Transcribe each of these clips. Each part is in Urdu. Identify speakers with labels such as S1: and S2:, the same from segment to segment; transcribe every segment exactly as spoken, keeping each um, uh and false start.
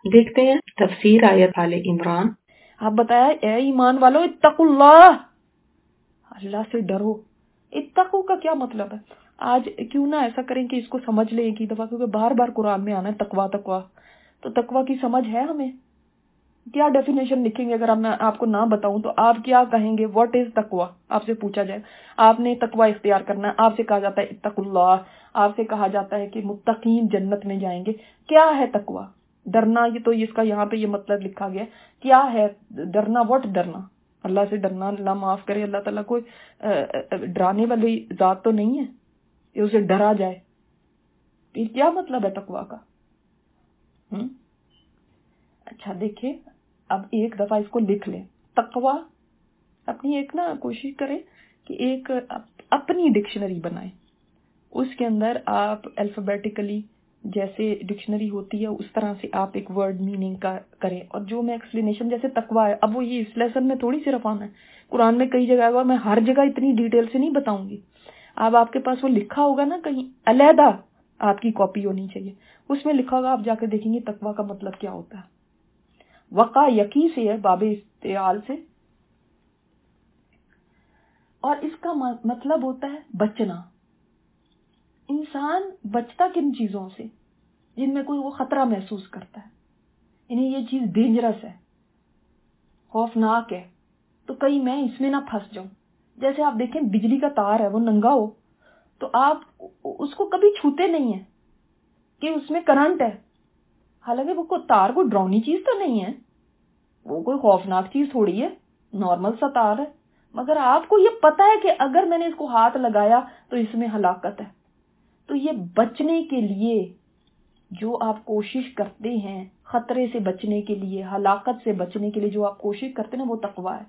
S1: دیکھتے ہیں تفسیر آیت آل عمران۔
S2: آپ بتایا اے ایمان والو اتقوا اللہ، اللہ سے ڈرو۔ اتقو کا کیا مطلب ہے؟ آج کیوں نہ ایسا کریں کہ اس کو سمجھ لیں ایک ہی دفعہ، کیونکہ بار بار قرآن میں آنا ہے تقوا تقوا، تو تقوا کی سمجھ ہے ہمیں؟ کیا ڈیفینیشن لکھیں گے؟ اگر میں آپ کو نہ بتاؤں تو آپ کیا کہیں گے؟ واٹ از تقوا؟ آپ سے پوچھا جائے آپ نے تقوا اختیار کرنا ہے، آپ سے کہا جاتا ہے اتقوا اللہ، آپ سے کہا جاتا ہے کہ متقین جنت میں جائیں گے، کیا ہے تقوا؟ ڈرنا، یہ تو اس کا یہاں پہ یہ مطلب لکھا گیا، کیا ہے ڈرنا؟ واٹ ڈرنا؟ اللہ سے ڈرنا، اللہ معاف کرے، اللہ تعالیٰ کوئی ڈرانے والی ذات تو نہیں ہے کہ اسے ڈرا جائے، یہ کیا مطلب ہے تقوا کا؟ ہم؟ اچھا دیکھیں، اب ایک دفعہ اس کو لکھ لیں، تقوا اپنی ایک نا کوشش کریں کہ ایک اپنی ڈکشنری بنائیں، اس کے اندر آپ الفابیٹیکلی جیسے ڈکشنری ہوتی ہے اس طرح سے آپ ایک ورڈ میننگ کا کریں، اور جو میں ایکسپلینیشن جیسے تقوا ہے، اب وہ یہ اس لیسن میں تھوڑی صرف آنا ہے، قرآن میں کئی جگہ ہوا، میں ہر جگہ اتنی ڈیٹیل سے نہیں بتاؤں گی، اب آپ کے پاس وہ لکھا ہوگا نا کہیں علیحدہ آپ کی کاپی ہونی چاہیے، اس میں لکھا ہوگا، آپ جا کے دیکھیں گے تقوا کا مطلب کیا ہوتا ہے۔ وقع یقی سے ہے، باب استعال سے، اور اس کا مطلب ہوتا ہے بچنا۔ انسان بچتا کن چیزوں سے؟ جن میں کوئی وہ خطرہ محسوس کرتا ہے، یعنی یہ چیز ڈینجرس ہے، خوفناک ہے، تو کہیں میں اس میں نہ پھنس جاؤں۔ جیسے آپ دیکھیں بجلی کا تار ہے، وہ ننگا ہو تو آپ اس کو کبھی چھوتے نہیں ہیں کہ اس میں کرنٹ ہے، حالانکہ وہ تار کوئی ڈراؤنی چیز تو نہیں ہے، وہ کوئی خوفناک چیز تھوڑی ہے، نارمل سا تار ہے، مگر آپ کو یہ پتا ہے کہ اگر میں نے اس کو ہاتھ لگایا تو اس میں ہلاکت ہے۔ تو یہ بچنے کے لیے جو آپ کوشش کرتے ہیں، خطرے سے بچنے کے لیے، ہلاکت سے بچنے کے لیے جو آپ کوشش کرتے ہیں وہ تقوی ہے،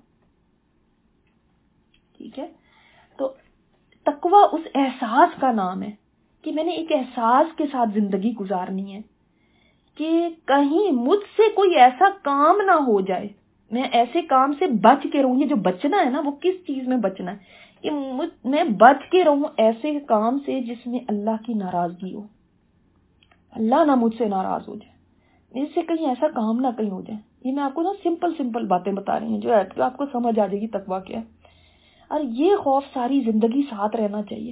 S2: ٹھیک ہے؟ تو تقوی اس احساس کا نام ہے کہ میں نے ایک احساس کے ساتھ زندگی گزارنی ہے کہ کہیں مجھ سے کوئی ایسا کام نہ ہو جائے، میں ایسے کام سے بچ کے رہوں۔ یہ جو بچنا ہے نا، وہ کس چیز میں بچنا ہے؟ کہ میں بچ کے رہوں ایسے کام سے جس میں اللہ کی ناراضگی ہو، اللہ نہ مجھ سے ناراض ہو جائے، اس سے کہیں ایسا کام نہ کہیں ہو جائے۔ یہ میں آپ کو نا سمپل سمپل باتیں بتا رہی ہوں جو آپ کو سمجھ آ جائے گی تقویٰ کیا ہے، اور یہ خوف ساری زندگی ساتھ رہنا چاہیے۔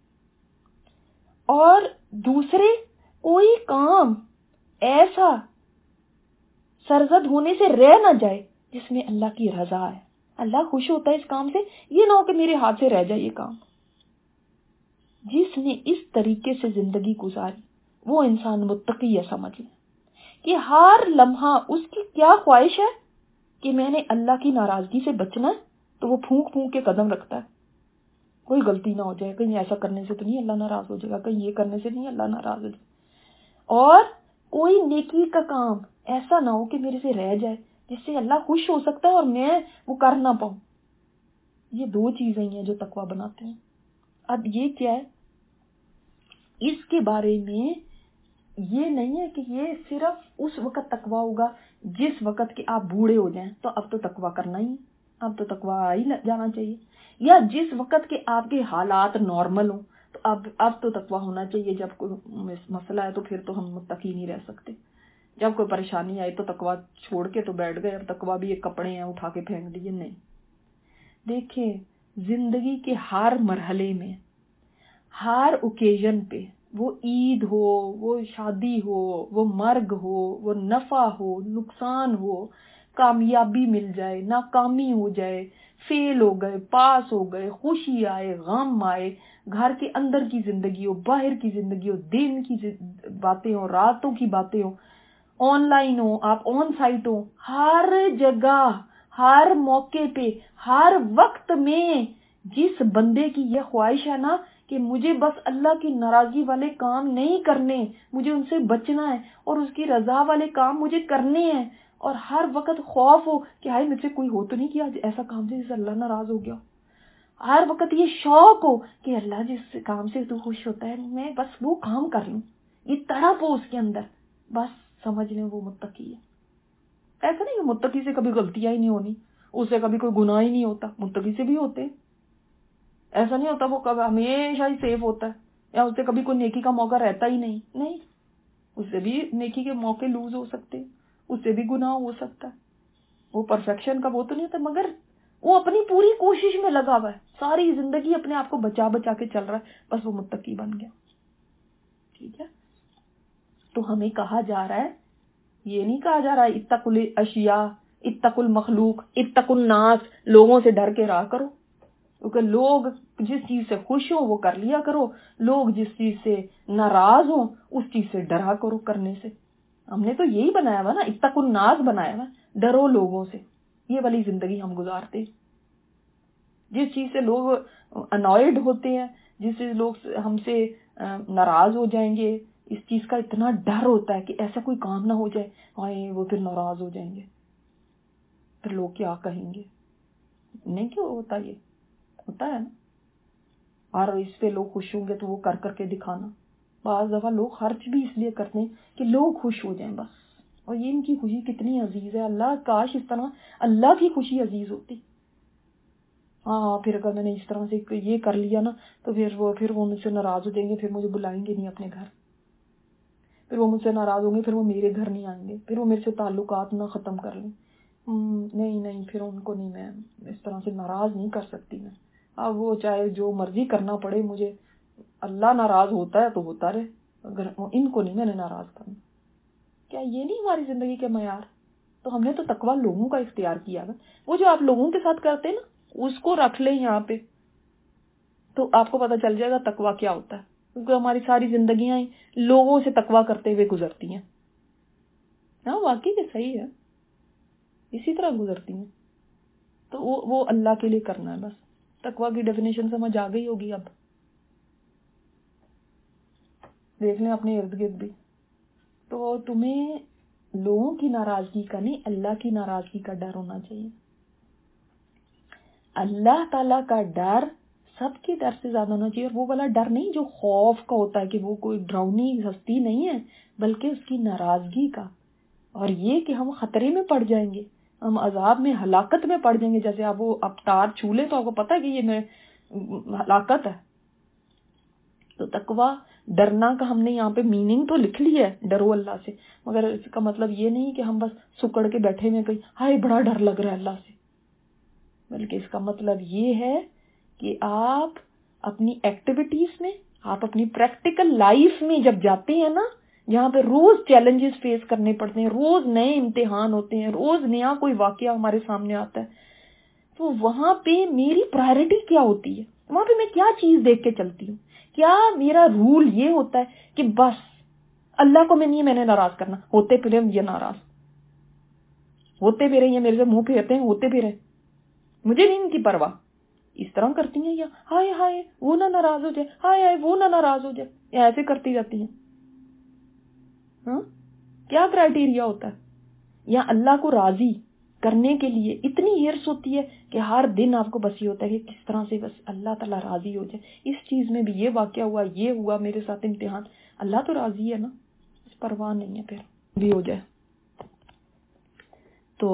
S2: اور دوسرے کوئی کام ایسا سرزد ہونے سے رہ نہ جائے جس میں اللہ کی رضا ہے، اللہ خوش ہوتا ہے اس کام سے، یہ نہ ہو کہ میرے ہاتھ سے رہ جائے یہ کام۔ جس نے اس طریقے سے زندگی گزاری وہ انسان متقی ہے، سمجھ لیں کہ ہر لمحہ اس کی کیا خواہش ہے کہ میں نے اللہ کی ناراضگی سے بچنا ہے، تو وہ پھونک پھونک کے قدم رکھتا ہے، کوئی غلطی نہ ہو جائے، کہیں ایسا کرنے سے تو نہیں اللہ ناراض ہو جائے گا، کہیں یہ کرنے سے نہیں اللہ ناراض ہو جائے گا، اور کوئی نیکی کا کام ایسا نہ ہو کہ میرے سے رہ جائے جس سے اللہ خوش ہو سکتا ہے اور میں وہ کر نہ پاؤں۔ یہ دو چیزیں ہیں جو تقویٰ بناتے ہیں۔ اب یہ کیا ہے؟ اس کے بارے میں یہ نہیں ہے کہ یہ صرف اس وقت تقویٰ ہوگا جس وقت کہ آپ بوڑھے ہو جائیں تو اب تو تقویٰ کرنا ہی، اب تو تقویٰ آ ہی جانا چاہیے، یا جس وقت کہ آپ کے حالات نارمل ہوں تو اب اب تو تقویٰ ہونا چاہیے، جب کوئی مسئلہ ہے تو پھر تو ہم متقی نہیں رہ سکتے، جب کوئی پریشانی آئی تو تقویٰ چھوڑ کے تو بیٹھ گئے، اب تقویٰ بھی ایک کپڑے ہیں اٹھا کے پھینک دیے، نہیں۔ دیکھیں زندگی کے ہر مرحلے میں، ہر اوکیزن پہ، وہ عید ہو، وہ شادی ہو، وہ مرگ ہو، وہ نفع ہو، نقصان ہو، کامیابی مل جائے، ناکامی ہو جائے، فیل ہو گئے، پاس ہو گئے، خوشی آئے، غم آئے، گھر کے اندر کی زندگی ہو، باہر کی زندگی ہو، دن کی باتیں ہو، راتوں کی باتیں ہو، آن لائن ہو، آپ آن سائٹ ہو، ہر جگہ، ہر موقع پہ، ہر وقت میں جس بندے کی یہ خواہش ہے نا کہ مجھے بس اللہ کی ناراضگی والے کام نہیں کرنے، مجھے ان سے بچنا ہے اور اس کی رضا والے کام مجھے کرنے ہیں، اور ہر وقت خوف ہو کہ ہائے مجھ سے کوئی ہو تو نہیں کیا ایسا کام سے جس سے اللہ ناراض ہو گیا، ہر وقت یہ شوق ہو کہ اللہ جس کام سے تو خوش ہوتا ہے میں بس وہ کام کر لوں، یہ تڑپ ہو اس کے اندر، بس سمجھ لیں وہ متقی ہے۔ ایسا نہیں کہ متقی سے کبھی غلطیاں ہی نہیں ہونی، اس سے کبھی کوئی گناہ ہی نہیں ہوتا، متقی سے بھی ہوتے، ایسا نہیں ہوتا وہ کبھی ہمیشہ ہی سیف ہوتا ہے، یا اس سے کبھی کوئی نیکی کا موقع رہتا ہی نہیں، نہیں، اس سے بھی نیکی کے موقع لوز ہو سکتے، اس سے بھی گناہ ہو سکتا ہے. وہ پرفیکشن کا وہ تو نہیں ہوتا، مگر وہ اپنی پوری کوشش میں لگا ہوا ہے، ساری زندگی اپنے آپ کو بچا بچا کے چل رہا ہے، بس وہ متقی بن گیا. ٹھیک ہے، تو ہمیں کہا جا رہا ہے، یہ نہیں کہا جا رہا ہے اتقوا الاشیاء، اتقوا المخلوق، اتقوا الناس، لوگوں سے ڈر کے رہا کرو، کیونکہ لوگ جس چیز سے خوش ہوں وہ کر لیا کرو، لوگ جس چیز سے ناراض ہوں اس چیز سے ڈرا کرو کرنے سے. ہم نے تو یہی بنایا ہوا نا، اتقوا الناس بنایا ہوا، ڈرو لوگوں سے. یہ والی زندگی ہم گزارتے، جس چیز سے لوگ انوائڈ ہوتے ہیں، جس سے لوگ ہم سے ناراض ہو جائیں گے، اس چیز کا اتنا ڈر ہوتا ہے کہ ایسا کوئی کام نہ ہو جائے، ہائے وہ پھر ناراض ہو جائیں گے، پھر لوگ کیا کہیں گے. نہیں کیوں ہوتا، یہ ہوتا ہے نا. اور اس پہ لوگ خوش ہوں گے تو وہ کر کر کے دکھانا. بعض دفعہ لوگ خرچ بھی اس لیے کرتے ہیں کہ لوگ خوش ہو جائیں بس. اور یہ ان کی خوشی کتنی عزیز ہے، اللہ کاش اس طرح اللہ کی خوشی عزیز ہوتی. ہاں پھر اگر میں نے اس طرح سے یہ کر لیا نا تو پھر وہ پھر وہ مجھ سے ناراض ہو جائیں گے، پھر مجھے بلائیں گے نہیں اپنے گھر، پھر وہ مجھ سے ناراض ہوں گے، پھر وہ میرے گھر نہیں آئیں گے، پھر وہ میرے سے تعلقات نہ ختم کر لیں. نہیں نہیں پھر ان کو نہیں، میں اس طرح سے ناراض نہیں کر سکتی. میں اب وہ چاہے جو مرضی کرنا پڑے مجھے، اللہ ناراض ہوتا ہے تو ہوتا رہے، اگر ان کو نہیں میں نے ناراض کرنا. کیا یہ نہیں ہماری زندگی کے معیار؟ تو ہم نے تو تقویٰ لوگوں کا اختیار کیا ہے. وہ جو آپ لوگوں کے ساتھ کرتے ہیں نا اس کو رکھ لیں یہاں پہ، تو آپ کو پتہ چل جائے گا تقویٰ کیا ہوتا ہے. کیونکہ ہماری ساری زندگیاں لوگوں سے تقویٰ کرتے ہوئے گزرتی ہیں. ہاں واقعی کہ صحیح ہے، اسی طرح گزرتی ہیں. تو وہ وہ اللہ کے لیے کرنا ہے بس. تقویٰ کی ڈیفینیشن سمجھ آ گئی ہوگی. اب دیکھ لیں اپنے ارد گرد بھی. تو تمہیں لوگوں کی ناراضگی کا نہیں، اللہ کی ناراضگی کا ڈر ہونا چاہیے. اللہ تعالیٰ کا ڈر سب کے ڈر سے زیادہ ہونا چاہیے. اور وہ والا ڈر نہیں جو خوف کا ہوتا ہے کہ وہ کوئی ڈراؤنی ہستی نہیں ہے، بلکہ اس کی ناراضگی کا. اور یہ کہ ہم خطرے میں پڑ جائیں گے، ہم عذاب میں ہلاکت میں پڑ جائیں گے. جیسے آپ وہ اب تار چھولے تو آپ کو پتا ہے کہ یہ ہلاکت ہے. تو تقویٰ ڈرنا کا ہم نے یہاں پہ میننگ تو لکھ لیا ہے، ڈرو اللہ سے، مگر اس کا مطلب یہ نہیں کہ ہم بس سکڑ کے بیٹھے میں کہیں ہائے بڑا ڈر لگ رہا ہے اللہ سے. بلکہ اس کا مطلب یہ ہے کہ آپ اپنی ایکٹیویٹیز میں، آپ اپنی پریکٹیکل لائف میں جب جاتے ہیں نا، جہاں پہ روز چیلنجز فیس کرنے پڑتے ہیں، روز نئے امتحان ہوتے ہیں، روز نیا کوئی واقعہ ہمارے سامنے آتا ہے، تو وہاں پہ میری پرائرٹی کیا ہوتی ہے، وہاں پہ میں کیا چیز دیکھ کے چلتی ہوں. کیا میرا رول یہ ہوتا ہے کہ بس اللہ کو میں نہیں میں نے ناراض کرنا، ہوتے پھرے یہ ناراض ہوتے پھرے یہ میرے سے منہ پھیرتے ہیں، ہوتے پھرے مجھے نہیں ان کی پرواہ. اس طرح کرتی ہیں یا ہائے ہائے وہ نہ ناراض ہو جائے، ہائے ہائے وہ نہ ناراض ہو جائے، یا ایسے کرتی رہتی ہیں. ہاں کیا کرائٹیریا ہوتا ہے؟ یا اللہ کو راضی کرنے کے لیے اتنی ہرس ہوتی ہے کہ ہر دن آپ کو بس یہ ہوتا ہے کہ کس طرح سے بس اللہ تعالیٰ راضی ہو جائے. اس چیز میں بھی یہ واقعہ ہوا، یہ ہوا میرے ساتھ امتحان، اللہ تو راضی ہے نا، اس پرواہ نہیں ہے، پھر بھی ہو جائے. تو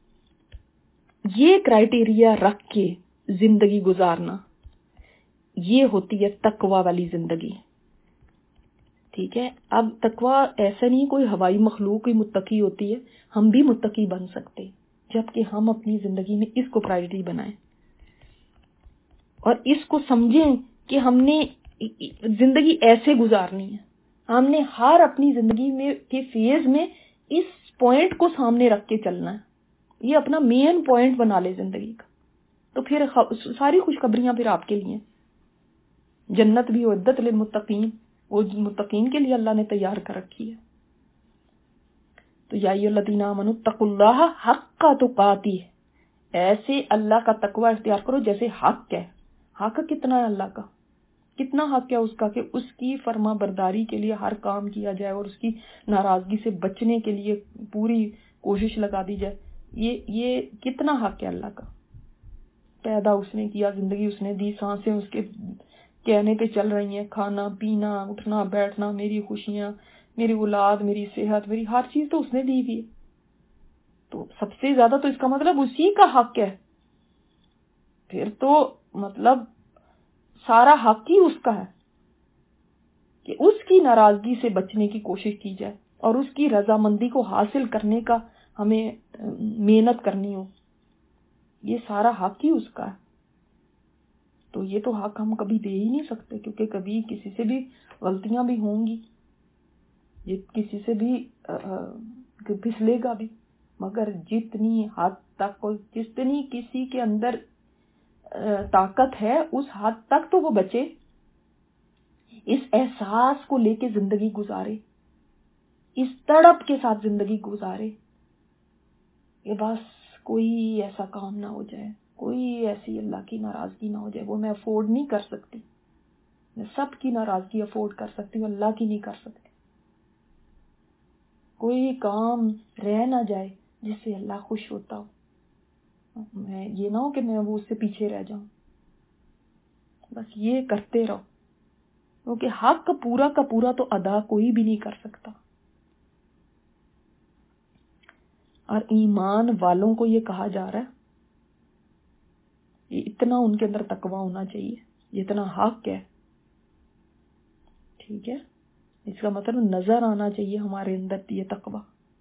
S2: یہ کرائٹیریا رکھ کے زندگی گزارنا، یہ ہوتی ہے تقویٰ والی زندگی. ٹھیک ہے. اب تقویٰ ایسا نہیں کوئی ہوائی مخلوق ہی متقی ہوتی ہے، ہم بھی متقی بن سکتے جبکہ ہم اپنی زندگی میں اس کو پرائرٹی بنائیں اور اس کو سمجھیں کہ ہم نے زندگی ایسے گزارنی ہے. ہم نے ہر اپنی زندگی میں کے فیز میں اس پوائنٹ کو سامنے رکھ کے چلنا ہے، یہ اپنا مین پوائنٹ بنا لے زندگی کا. تو پھر ساری خوشخبریاں پھر آپ کے لیے. جنت بھی عدت للمتقین، وہ متقین کے لیے اللہ نے تیار کر رکھی ہے. تو یا ایھا الذین آمنوا اتقوا اللہ حق تقاتہ، ایسے اللہ کا تقوی اختیار کرو جیسے حق ہے. حق کتنا ہے اللہ کا، کتنا حق ہے اس کا کہ اس کی فرما برداری کے لیے ہر کام کیا جائے اور اس کی ناراضگی سے بچنے کے لیے پوری کوشش لگا دی جائے. یہ یہ کتنا حق ہے اللہ کا. پیدا اس نے کیا، زندگی اس نے دی، سانسیں اس کے کہنے پہ چل رہی ہیں، کھانا پینا اٹھنا بیٹھنا، میری خوشیاں، میری اولاد، میری صحت، میری ہر چیز تو اس نے دی ہوئی ہے. تو سب سے زیادہ تو اس کا مطلب اسی کا حق ہے. پھر تو مطلب سارا حق ہی اس کا ہے کہ اس کی ناراضگی سے بچنے کی کوشش کی جائے اور اس کی رضامندی کو حاصل کرنے کا ہمیں محنت کرنی ہو، یہ سارا حق ہی اس کا ہے. تو یہ تو حق ہم کبھی دے ہی نہیں سکتے، کیونکہ کبھی کسی سے بھی غلطیاں بھی ہوں گی، یہ کسی سے بھی پھسلے گا بھی، مگر جتنی حد تک جتنی کسی کے اندر طاقت ہے اس حد تک تو وہ بچے، اس احساس کو لے کے زندگی گزارے، اس تڑپ کے ساتھ زندگی گزارے کہ بس کوئی ایسا کام نہ ہو جائے، کوئی ایسی اللہ کی ناراضگی نہ ہو جائے، وہ میں افورڈ نہیں کر سکتی. میں سب کی ناراضگی افورڈ کر سکتی ہوں، اللہ کی نہیں کر سکتی. کوئی کام رہ نہ جائے جس سے اللہ خوش ہوتا ہو، میں یہ نہ ہو کہ میں وہ اس سے پیچھے رہ جاؤں. بس یہ کرتے رہو، کیونکہ حق پورا کا پورا تو ادا کوئی بھی نہیں کر سکتا. اور ایمان والوں کو یہ کہا جا رہا ہے، یہ اتنا ان کے اندر تقویٰ ہونا چاہیے جتنا حق ہے. ٹھیک ہے، اس کا مطلب نظر آنا چاہیے ہمارے اندر یہ تقویٰ.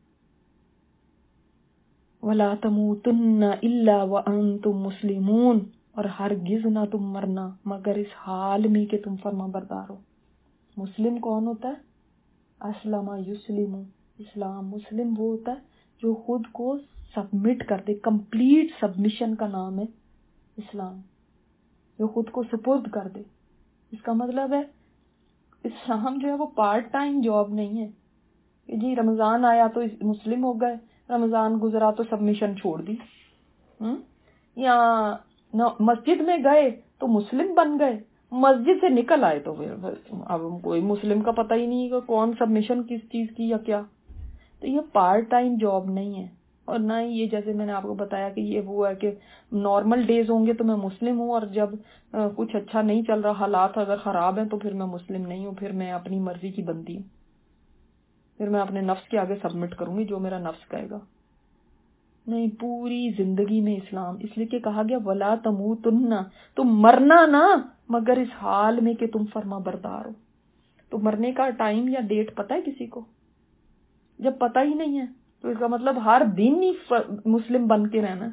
S2: وَلَا تَمُوتُنَّ إِلَّا وَأَنْتُمْ مُسْلِمُونَ، اور ہرگز نہ تم مرنا مگر اس حال میں کہ تم فرما بردار ہو. مسلم کون ہوتا ہے؟ اسلم یسلم، اسلام مسلم وہ ہوتا ہے جو خود کو سبمٹ کر دے. کمپلیٹ سبمیشن کا نام ہے اسلام، جو خود کو سپرد کر دے. اس کا مطلب ہے اسلام جو ہے وہ پارٹ ٹائم جاب نہیں ہے کہ جی رمضان آیا تو مسلم ہو گئے، رمضان گزرا تو سبمیشن چھوڑ دی، یا مسجد میں گئے تو مسلم بن گئے، مسجد سے نکل آئے تو پھر اب کوئی مسلم کا پتہ ہی نہیں کہ کون سبمیشن کس چیز کی یا کیا. تو یہ پارٹ ٹائم جاب نہیں ہے، اور نہ ہی یہ جیسے میں نے آپ کو بتایا کہ یہ وہ ہے کہ نارمل ڈیز ہوں گے تو میں مسلم ہوں، اور جب کچھ اچھا نہیں چل رہا، حالات اگر خراب ہیں تو پھر میں مسلم نہیں ہوں، پھر میں اپنی مرضی کی بندی ہوں، پھر میں اپنے نفس کے آگے سبمٹ کروں گی جو میرا نفس کہے گا. نہیں، پوری زندگی میں اسلام. اس لیے کہ کہا گیا وَلَا تَمُوتُنَّ، تم مرنا نہ مگر اس حال میں کہ تم فرما بردار ہو. تو مرنے کا ٹائم یا ڈیٹ پتہ ہے کسی کو؟ جب پتہ ہی نہیں ہے تو اس کا مطلب ہر دن ہی مسلم بن کے رہنا.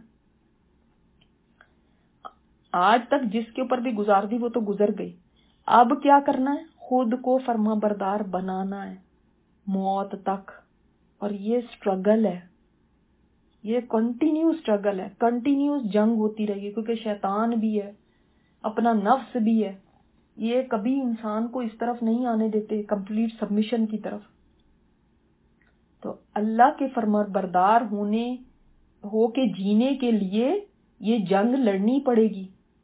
S2: آج تک جس کے اوپر بھی گزار دی وہ تو گزر گئی، اب کیا کرنا ہے؟ خود کو فرما بردار بنانا ہے موت تک. اور یہ سٹرگل ہے، یہ کنٹینیو سٹرگل ہے، کنٹینیوس جنگ ہوتی رہے گی، کیونکہ شیطان بھی ہے، اپنا نفس بھی ہے، یہ کبھی انسان کو اس طرف نہیں آنے دیتے کمپلیٹ سبمیشن کی طرف. تو اللہ کے فرما بردار ہونے ہو کے جینے کے لیے یہ جنگ لڑنی پڑے گی،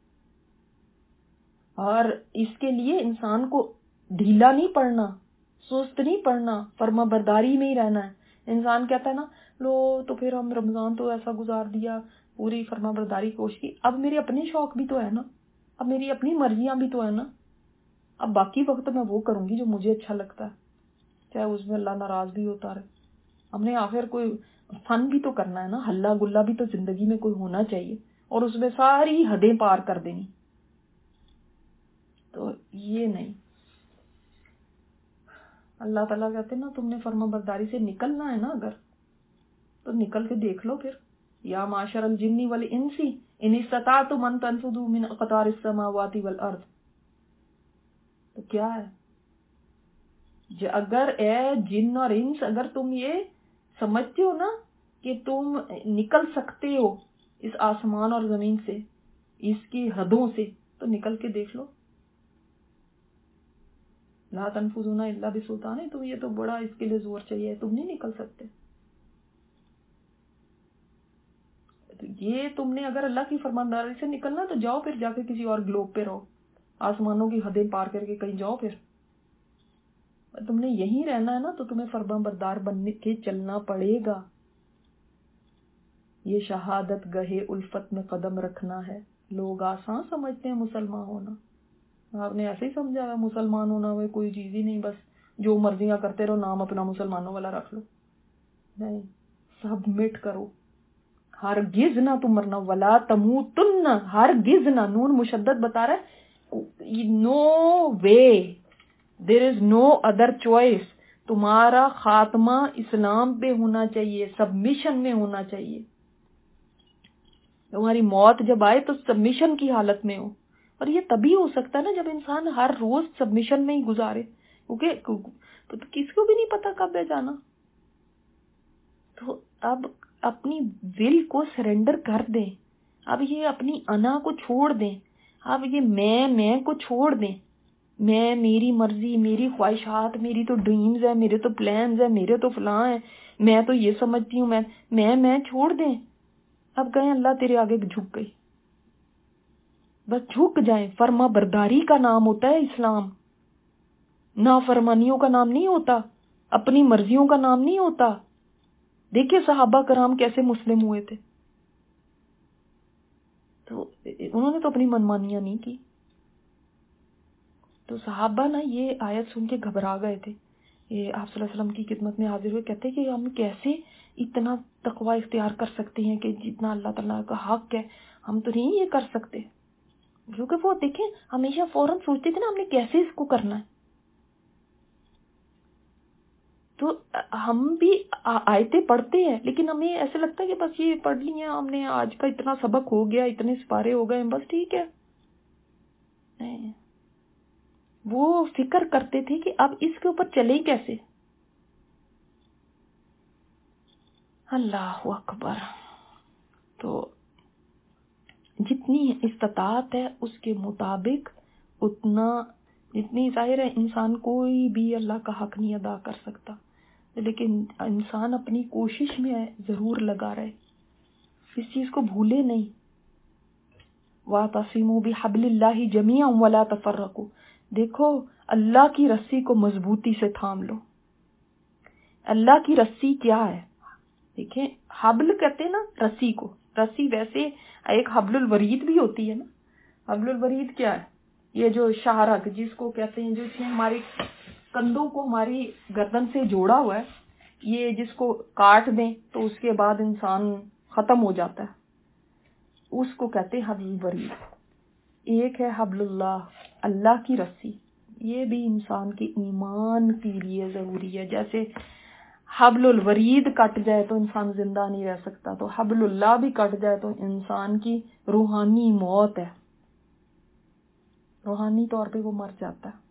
S2: اور اس کے لیے انسان کو ڈھیلا نہیں پڑنا، سست نہیں پڑنا، فرما برداری میں ہی رہنا ہے. انسان کہتا ہے نا لو تو پھر ہم رمضان تو ایسا گزار دیا، پوری فرما برداری کوشش کی، اب میرے اپنے شوق بھی تو ہے نا، اب میری اپنی مرضیاں بھی تو ہے نا، اب باقی وقت میں وہ کروں گی جو مجھے اچھا لگتا ہے، چاہے اس میں اللہ ناراض بھی ہوتا رہے. ہم نے آخر کوئی فن بھی تو کرنا ہے نا، ہلا گلا بھی تو زندگی میں کوئی ہونا چاہیے، اور اس میں ساری حدیں پار کر دینی. تو یہ نہیں، اللہ تعالیٰ کہتے ہیں نا تم نے فرما برداری سے نکلنا ہے نا اگر، تو نکل کے دیکھ لو پھر. یا معاشر الجن والانس ان استطعتم ان تنفذوا من اقطار السماوات والارض. تو کیا ہے، اگر اے جن اور انس، اگر تم یہ سمجھتے ہو نا کہ تم نکل سکتے ہو اس آسمان اور زمین سے، اس کی حدوں سے، تو نکل کے دیکھ لو. لا تنفذون الا بسلطان، تو یہ تو بڑا اس کے لیے زور چاہیے، تم نہیں نکل سکتے. تو یہ تم نے اگر اللہ کی فرمانداری سے نکلنا تو جاؤ پھر جا کے کسی اور گلوب پہ رہو، آسمانوں کی حدیں پار کر کے کہیں جاؤ. پھر تم نے یہیں رہنا ہے نا تو تمہیں فرما بردار بننے کے چلنا پڑے گا. یہ شہادت گہے الفت میں قدم رکھنا ہے. لوگ آسان سمجھتے ہیں مسلمان ہونا، آپ نے ایسے ہی سمجھا ہے مسلمان ہونا وہ کوئی چیز ہی نہیں، بس جو مرضیاں کرتے رہو، نام اپنا مسلمانوں والا رکھ لو. نہیں، سبمٹ کرو، ہرگز نہ تم مرنا. ولا تموتن، ہرگز نہ، نون مشدد بتا رہا ہے، نو وے، دیر از نو ادر چوائس. تمہارا خاتمہ اسلام پہ ہونا چاہیے، سبمیشن میں ہونا چاہیے. تمہاری موت جب آئے تو سبمیشن کی حالت میں ہو. اور یہ تبھی ہو سکتا ہے نا جب انسان ہر روز سبمیشن میں ہی گزارے، کیونکہ تو کسی کو بھی نہیں پتا کب ہے جانا. تو اب اپنی ول کو سرنڈر کر دیں، اب یہ اپنی انا کو چھوڑ دیں، اب یہ میں میں کو چھوڑ دیں. میں، میری مرضی، میری خواہشات، میری تو ڈریمز ہے، میرے تو پلانز ہے، میرے تو فلاں ہے، میں تو یہ سمجھتی ہوں، میں میں میں چھوڑ دیں. اب گئے اللہ تیرے آگے جھک گئی، بس جھک جائیں. فرما برداری کا نام ہوتا ہے اسلام، نافرمانیوں کا نام نہیں ہوتا، اپنی مرضیوں کا نام نہیں ہوتا. دیکھیں صحابہ کرام کیسے مسلم ہوئے تھے، تو انہوں نے تو اپنی منمانیاں نہیں کی. تو صحابہ نا یہ آیت سن کے گھبرا گئے تھے. یہ آپ صلی اللہ علیہ وسلم کی خدمت میں حاضر ہوئے، کہتے کہ ہم کیسے اتنا تقوی اختیار کر سکتے ہیں کہ جتنا اللہ تعالیٰ کا حق ہے ہم تو نہیں یہ کر سکتے. کیونکہ وہ دیکھیں ہمیشہ فوراً سوچتے تھے نا ہم نے کیسے اس کو کرنا ہے. تو ہم بھی آیتیں پڑھتے ہیں لیکن ہمیں ایسے لگتا ہے کہ بس یہ پڑھ لی ہیں ہم نے، آج کا اتنا سبق ہو گیا، اتنے سپارے ہو گئے، بس ٹھیک ہے. نہیں، وہ فکر کرتے تھے کہ اب اس کے اوپر چلے کیسے. اللہ اکبر. تو جتنی استطاعت ہے اس کے مطابق اتنا، جتنی ظاہر ہے انسان کوئی بھی اللہ کا حق نہیں ادا کر سکتا، لیکن انسان اپنی کوشش میں ضرور لگا رہے، اس چیز کو بھولے نہیں. وَاعْتَصِمُوا بِحَبْلِ اللَّهِ جَمِيعًا وَلَا تَفَرَّقُوا. دیکھو اللہ کی رسی کو مضبوطی سے تھام لو. اللہ کی رسی کیا ہے؟ دیکھیں حبل کہتے ہیں نا رسی کو. رسی ویسے ایک حبل الورید بھی ہوتی ہے نا. حبل الورید کیا ہے؟ یہ جو شاہرگ جس کو کہتے ہیں، جو اس نے ہماری کندھوں کو ہماری گردن سے جوڑا ہوا ہے، یہ جس کو کاٹ دیں تو اس کے بعد انسان ختم ہو جاتا ہے، اس کو کہتے ہیں حبل الورید. ایک ہے حبل اللہ، اللہ کی رسی. یہ بھی انسان کے ایمان کے لیے ضروری ہے. جیسے حبل الورید کٹ جائے تو انسان زندہ نہیں رہ سکتا، تو حبل اللہ بھی کٹ جائے تو انسان کی روحانی موت ہے، روحانی طور پہ وہ مر جاتا ہے.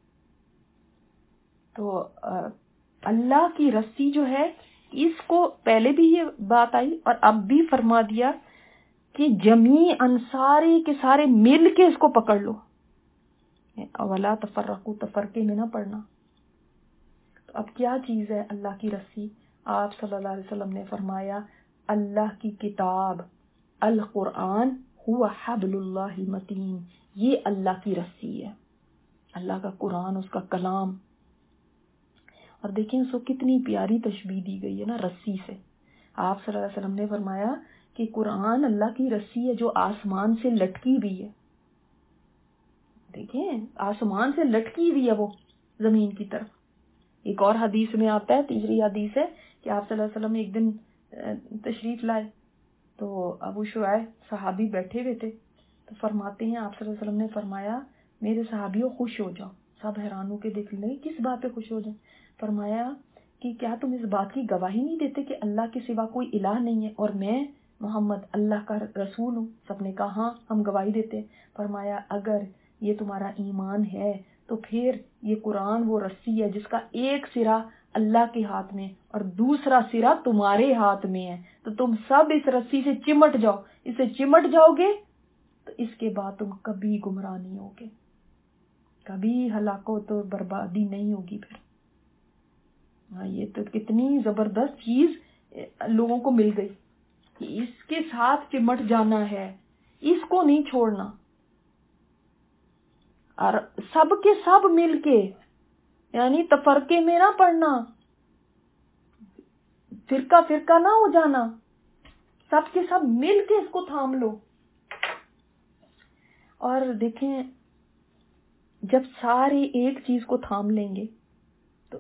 S2: تو اللہ کی رسی جو ہے، اس کو پہلے بھی یہ بات آئی اور اب بھی فرما دیا کہ جمیع انصاری کے سارے مل کے اس کو پکڑ لو. ولا تفرقوا، تفرقے میں نہ پڑنا. تو اب کیا چیز ہے اللہ کی رسی؟ آپ صلی اللہ علیہ وسلم نے فرمایا اللہ کی کتاب القرآن ہوا حبل اللہ المتین، یہ اللہ کی رسی ہے، اللہ کا قرآن، اس کا کلام. اور دیکھیں اس کو کتنی پیاری تشبیہ دی گئی ہے نا رسی سے. آپ صلی اللہ علیہ وسلم نے فرمایا کہ قرآن اللہ کی رسی ہے جو آسمان سے لٹکی ہوئی ہے. دیکھیں آسمان سے لٹکی ہوئی ہے وہ زمین کی طرف. ایک اور حدیث میں آتا ہے، تیسری حدیث ہے کہ آپ صلی اللہ علیہ وسلم ایک دن تشریف لائے تو ابو شعیب صحابی بیٹھے ہوئے تھے، تو فرماتے ہیں آپ صلی اللہ علیہ وسلم نے فرمایا میرے صحابیوں خوش ہو جاؤ. سب حیران ہو کے دیکھ لیں کس بات پہ خوش ہو جائیں. فرمایا کہ کیا تم اس بات کی گواہی نہیں دیتے کہ اللہ کے سوا کوئی الہ نہیں ہے اور میں محمد اللہ کا رسول ہوں؟ سب نے کہا ہاں ہم گواہی دیتے ہیں. فرمایا اگر یہ تمہارا ایمان ہے تو پھر یہ قرآن وہ رسی ہے جس کا ایک سرا اللہ کے ہاتھ میں اور دوسرا سرا تمہارے ہاتھ میں ہے، تو تم سب اس رسی سے چمٹ جاؤ. اسے چمٹ جاؤ گے تو اس کے بعد تم کبھی گمراہ نہیں ہوگے، کبھی ہلاکت و بربادی نہیں ہوگی. پھر ہاں یہ تو کتنی زبردست چیز لوگوں کو مل گئی کہ اس کے ساتھ چمٹ جانا ہے، اس کو نہیں چھوڑنا. اور سب کے سب مل کے، یعنی تفرقے میں نہ پڑنا، فرقہ فرقہ نہ ہو جانا، سب کے سب مل کے اس کو تھام لو. اور دیکھیں جب سارے ایک چیز کو تھام لیں گے تو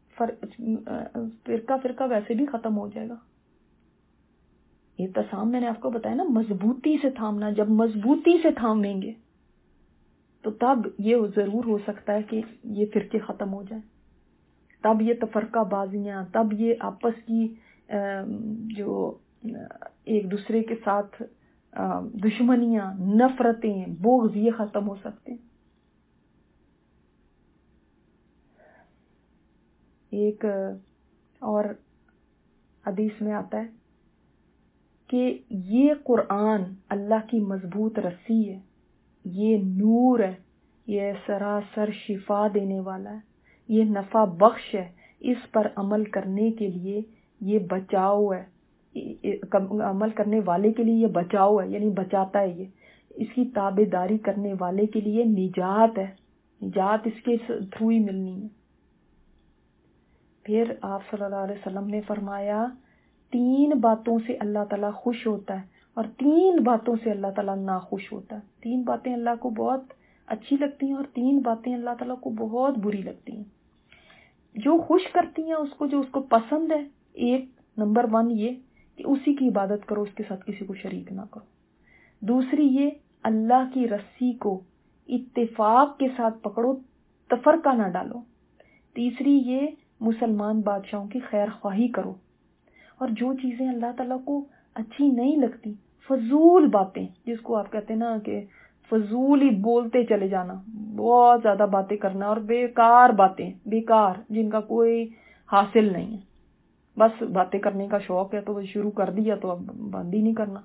S2: فرقہ فرقہ ویسے بھی ختم ہو جائے گا. یہ تصام میں نے آپ کو بتایا نا مضبوطی سے تھامنا. جب مضبوطی سے تھامیں گے تو تب یہ ضرور ہو سکتا ہے کہ یہ فرقے ختم ہو جائیں. تب یہ تفرقہ بازیاں، تب یہ آپس کی جو ایک دوسرے کے ساتھ دشمنیاں، نفرتیں، بغض، یہ ختم ہو سکتے ہیں۔ ایک اور حدیث میں آتا ہے کہ یہ قرآن اللہ کی مضبوط رسی ہے، یہ نور ہے، یہ سراسر شفا دینے والا ہے، یہ نفع بخش ہے، اس پر عمل کرنے کے لیے یہ بچاؤ ہے، عمل کرنے والے کے لیے یہ بچاؤ ہے، یعنی بچاتا ہے، یہ اس کی تابع داری کرنے والے کے لیے نجات ہے، نجات اس کے تھرو ہی ملنی ہے۔ پھر آپ صلی اللہ علیہ وسلم نے فرمایا تین باتوں سے اللہ تعالیٰ خوش ہوتا ہے اور تین باتوں سے اللہ تعالیٰ ناخوش ہوتا ہے۔ تین باتیں اللہ کو بہت اچھی لگتی ہیں اور تین باتیں اللہ تعالیٰ کو بہت بری لگتی ہیں۔ جو خوش کرتی ہیں اس کو، جو اس کو پسند ہے، ایک نمبر ون یہ کہ اسی کی عبادت کرو، اس کے ساتھ کسی کو شریک نہ کرو۔ دوسری یہ اللہ کی رسی کو اتفاق کے ساتھ پکڑو، تفرقہ نہ ڈالو۔ تیسری یہ مسلمان بادشاہوں کی خیر خواہی کرو۔ اور جو چیزیں اللہ تعالیٰ کو اچھی نہیں لگتی، فضول باتیں، جس کو آپ کہتے ہیں نا کہ فضول ہی بولتے چلے جانا، بہت زیادہ باتیں کرنا، اور بیکار باتیں، بیکار جن کا کوئی حاصل نہیں ہے، بس باتیں کرنے کا شوق ہے تو وہ شروع کر دیا تو اب بند ہی نہیں کرنا۔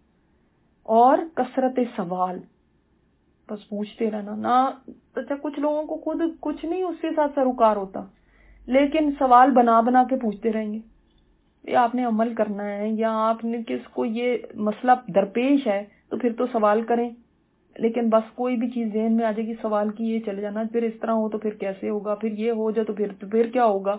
S2: اور کثرت سوال، بس پوچھتے رہنا نا۔ اچھا کچھ لوگوں کو خود کچھ نہیں اس کے ساتھ سروکار ہوتا، لیکن سوال بنا بنا کے پوچھتے رہیں گے۔ یہ آپ نے عمل کرنا ہے یا آپ نے کس کو یہ مسئلہ درپیش ہے تو پھر تو سوال کریں، لیکن بس کوئی بھی چیز ذہن میں آ جائے گی سوال کی یہ چلے جانا، پھر اس طرح ہو تو پھر کیسے ہوگا، پھر یہ ہو جائے تو پھر تو پھر کیا ہوگا۔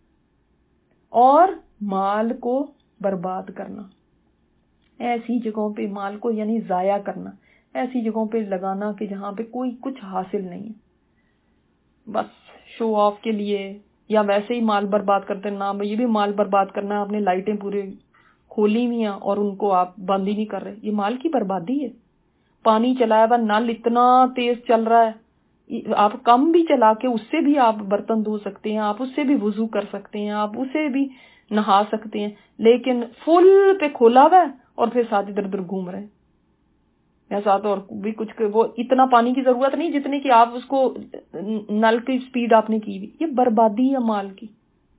S2: اور مال کو برباد کرنا، ایسی جگہوں پہ مال کو یعنی ضائع کرنا، ایسی جگہوں پہ لگانا کہ جہاں پہ کوئی کچھ حاصل نہیں ہے، بس شو آف کے لیے، یا ویسے ہی مال برباد کرتے ہیں، نام یہ بھی مال برباد کرنا ہے، آپ نے لائٹیں پورے کھولی ہوئی ہیں اور ان کو آپ بند ہی نہیں کر رہے، یہ مال کی بربادی ہے۔ پانی چلایا ہوا نل اتنا تیز چل رہا ہے، آپ کم بھی چلا کے اس سے بھی آپ برتن دھو سکتے ہیں، آپ اس سے بھی وضو کر سکتے ہیں، آپ اسے بھی نہا سکتے ہیں، لیکن فل پہ کھولا ہوا ہے اور پھر ساتھ ادھر ادھر گھوم رہے ہیں، یا ساتھ اور بھی کچھ، وہ اتنا پانی کی ضرورت نہیں جتنے کہ آپ اس کو نل کی سپیڈ آپ نے کی ہوئی، یہ بربادی ہے مال کی۔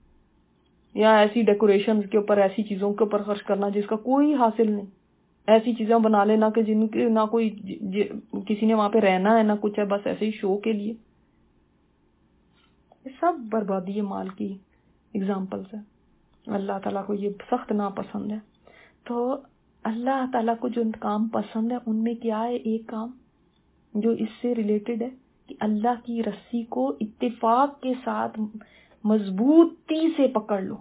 S2: یا ایسی ڈیکوریشن کے اوپر، ایسی چیزوں کے اوپر خرچ کرنا جس کا کوئی حاصل نہیں، ایسی چیزیں بنا لینا کہ جن کے نہ کوئی ج, ج, کسی نے وہاں پہ رہنا ہے نہ کچھ ہے، بس ایسے ہی شو کے لیے، یہ سب بربادی ہے مال کی ایگزامپلس ہے۔ اللہ تعالیٰ کو یہ سخت ناپسند ہے۔ تو اللہ تعالیٰ کو جو کام پسند ہے ان میں کیا ہے؟ ایک کام جو اس سے ریلیٹڈ ہے کہ اللہ کی رسی کو اتفاق کے ساتھ مضبوطی سے پکڑ لو۔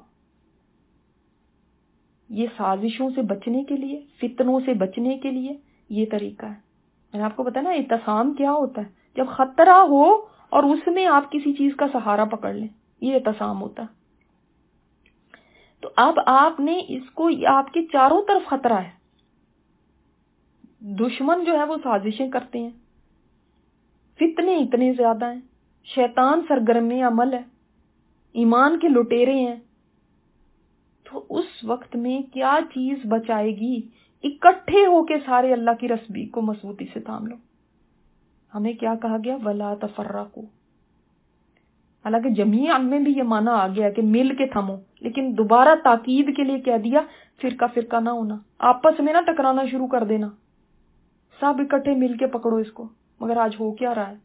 S2: یہ سازشوں سے بچنے کے لیے، فتنوں سے بچنے کے لیے یہ طریقہ ہے۔ میں نے آپ کو بتایا نا اعتصام کیا ہوتا ہے، جب خطرہ ہو اور اس میں آپ کسی چیز کا سہارا پکڑ لیں، یہ اعتصام ہوتا ہے۔ تو اب آپ نے اس کو، آپ کے چاروں طرف خطرہ ہے، دشمن جو ہے وہ سازشیں کرتے ہیں، فتنے اتنے زیادہ ہیں، شیطان سرگرم عمل ہے، ایمان کے لٹیرے ہیں، تو اس وقت میں کیا چیز بچائے گی؟ اکٹھے ہو کے سارے اللہ کی رسبی کو مضبوطی سے تھام لو۔ ہمیں کیا کہا گیا؟ وَلَا تَفَرَّقُوا۔ حالانکہ جمیع میں بھی یہ معنی آ گیا کہ مل کے تھمو، لیکن دوبارہ تاکید کے لیے کہہ دیا فرقہ فرقہ نہ ہونا، آپس میں نہ ٹکرانا شروع کر دینا، سب اکٹھے مل کے پکڑو اس کو۔ مگر آج ہو کیا رہا ہے؟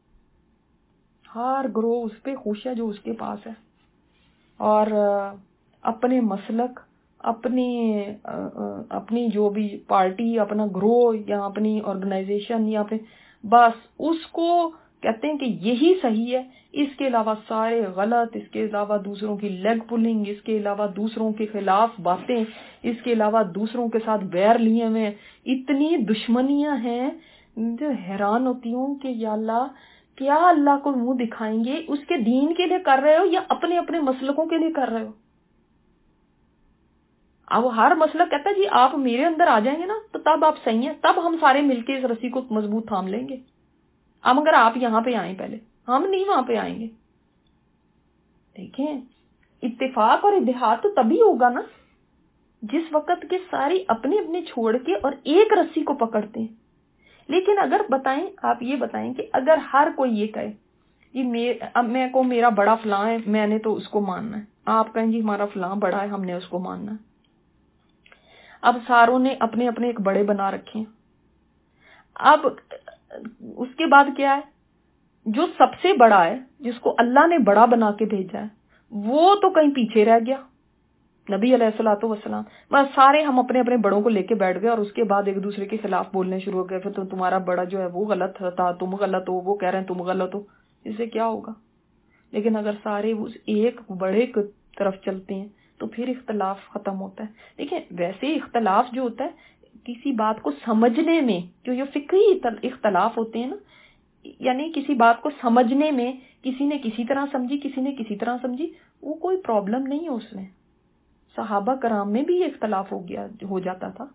S2: ہر گروہ اس پہ خوش ہے جو اس کے پاس ہے، اور اپنے مسلک، اپنی اپنی جو بھی پارٹی، اپنا گروہ یا اپنی آرگنائزیشن یا اپنے، بس اس کو کہتے ہیں کہ یہی صحیح ہے، اس کے علاوہ سارے غلط، اس کے علاوہ دوسروں کی لیگ پولنگ، اس کے علاوہ دوسروں کے خلاف باتیں، اس کے علاوہ دوسروں کے ساتھ ویر لیے ہوئے، اتنی دشمنیاں ہیں جو حیران ہوتی ہوں کہ یا اللہ کیا اللہ کو منہ دکھائیں گے؟ اس کے دین کے لیے کر رہے ہو یا اپنے اپنے مسلکوں کے لیے کر رہے ہو؟ اب ہر مسلک کہتا ہے جی آپ میرے اندر آ جائیں گے نا تو تب آپ صحیح ہیں، تب ہم سارے مل کے اس رسی کو مضبوط تھام لیں گے۔ اب اگر آپ یہاں پہ آئیں، پہلے ہم نہیں وہاں پہ آئیں گے، دیکھیں اتفاق اور اتحاد تو تبھی ہوگا نا جس وقت کے ساری اپنے اپنے چھوڑ کے اور ایک رسی کو پکڑتے ہیں. لیکن اگر بتائیں آپ یہ بتائیں کہ اگر ہر کوئی یہ کہے یہ اب میں کو میرا بڑا فلاں ہے میں نے تو اس کو ماننا ہے, آپ کہیں گے ہمارا فلاں بڑا ہے ہم نے اس کو ماننا ہے. اب ساروں نے اپنے اپنے ایک بڑے بنا رکھے ہیں. اب اس کے بعد کیا ہے, جو سب سے بڑا ہے جس کو اللہ نے بڑا بنا کے بھیجا ہے وہ تو کہیں پیچھے رہ گیا. نبی علیہ الصلوۃ والسلام بس سارے ہم اپنے اپنے بڑوں کو لے کے بیٹھ گئے اور اس کے بعد ایک دوسرے کے خلاف بولنے شروع ہو گئے, پھر تو تمہارا بڑا جو ہے وہ غلط تھا, تم غلط ہو, وہ کہہ رہے ہیں تم غلط ہو, اس سے کیا ہوگا. لیکن اگر سارے اس ایک بڑے کی طرف چلتے ہیں تو پھر اختلاف ختم ہوتا ہے. دیکھیں ویسے اختلاف جو ہوتا ہے کسی بات کو سمجھنے میں, جو یہ فکری اختلاف ہوتے ہیں نا, یعنی کسی بات کو سمجھنے میں کسی نے کسی طرح سمجھی کسی نے کسی طرح سمجھی, وہ کوئی پرابلم نہیں ہے اس میں. صحابہ کرام میں بھی یہ اختلاف ہو گیا ہو جاتا تھا.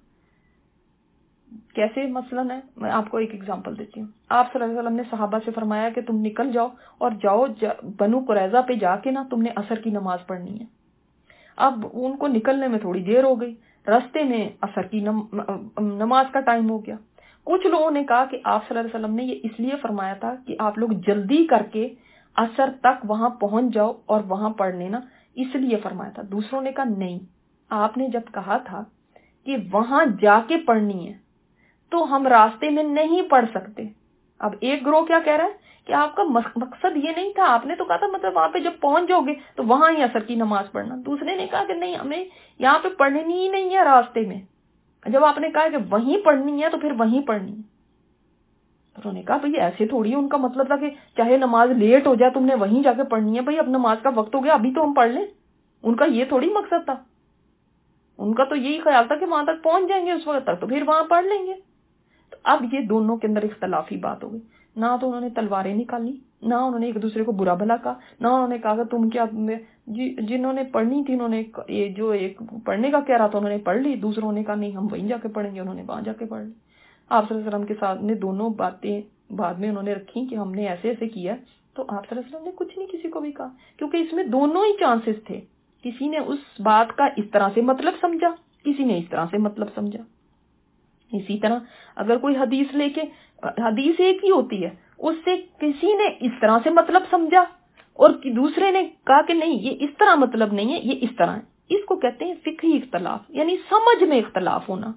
S2: کیسے مثلاً ہے, میں آپ کو ایک اگزامپل دیتی ہوں. آپ صلی اللہ علیہ وسلم نے صحابہ سے فرمایا کہ تم نکل جاؤ اور جاؤ جا بنو قریظہ پہ جا کے نا تم نے عصر کی نماز پڑھنی ہے. اب ان کو نکلنے میں تھوڑی دیر ہو گئی, راستے میں عصر کی نماز کا ٹائم ہو گیا. کچھ لوگوں نے کہا کہ آپ صلی اللہ علیہ وسلم نے یہ اس لیے فرمایا تھا کہ آپ لوگ جلدی کر کے عصر تک وہاں پہنچ جاؤ اور وہاں پڑھ لینا, اس لیے فرمایا تھا. دوسروں نے کہا نہیں, آپ نے جب کہا تھا کہ وہاں جا کے پڑھنی ہے تو ہم راستے میں نہیں پڑھ سکتے. اب ایک گروہ کیا کہہ رہا ہے کہ آپ کا مقصد یہ نہیں تھا, آپ نے تو کہا تھا مطلب وہاں پہ جب پہنچ جاؤ گے تو وہاں ہی عصر کی نماز پڑھنا. دوسرے نے کہا کہ نہیں ہمیں یہاں پہ پڑھنی ہی نہیں ہے راستے میں, جب آپ نے کہا کہ وہیں پڑھنی ہے تو پھر وہیں پڑھنی ہے. انہوں نے کہا بھئی ایسے تھوڑی, ان کا مطلب تھا کہ چاہے نماز لیٹ ہو جائے تم نے وہیں جا کے پڑھنی ہے, بھئی اب نماز کا وقت ہو گیا ابھی تو ہم پڑھ لیں. ان کا یہ تھوڑی مقصد تھا, ان کا تو یہی خیال تھا کہ وہاں تک پہنچ جائیں گے اس وقت تک تو پھر وہاں پڑھ لیں گے. تو اب یہ دونوں کے اندر اختلافی بات ہو گئی. نہ تو انہوں نے تلواریں نکالی, نہ انہوں نے ایک دوسرے کو برا بھلا کہا, نہ انہوں نے کہا کہ تم کیا, جنہوں نے پڑھنی تھی انہوں نے یہ جو ایک پڑھنے کا کہہ رہا تھا انہوں نے پڑھ لی, دوسروں نے کہا نہیں ہم وہیں جا کے پڑھیں گے, انہوں نے وہاں جا کے پڑھ لی. آپ صلی اللہ علیہ وسلم کے ساتھ نے دونوں باتیں بعد میں انہوں نے رکھی کہ ہم نے ایسے ایسے کیا, تو آپ صلی اللہ علیہ وسلم نے کچھ نہیں کسی کو بھی کہا, کیونکہ اس میں دونوں ہی چانسز تھے. کسی نے اس بات کا اس طرح سے مطلب سمجھا, کسی نے اس طرح سے مطلب سمجھا. اسی طرح اگر کوئی حدیث لے کے, حدیث ایک ہی ہوتی ہے, اس سے کسی نے اس طرح سے مطلب سمجھا اور دوسرے نے کہا کہ نہیں یہ اس طرح مطلب نہیں ہے, یہ اس طرح ہے. اس کو کہتے ہیں فقہی اختلاف, یعنی سمجھ میں اختلاف ہونا.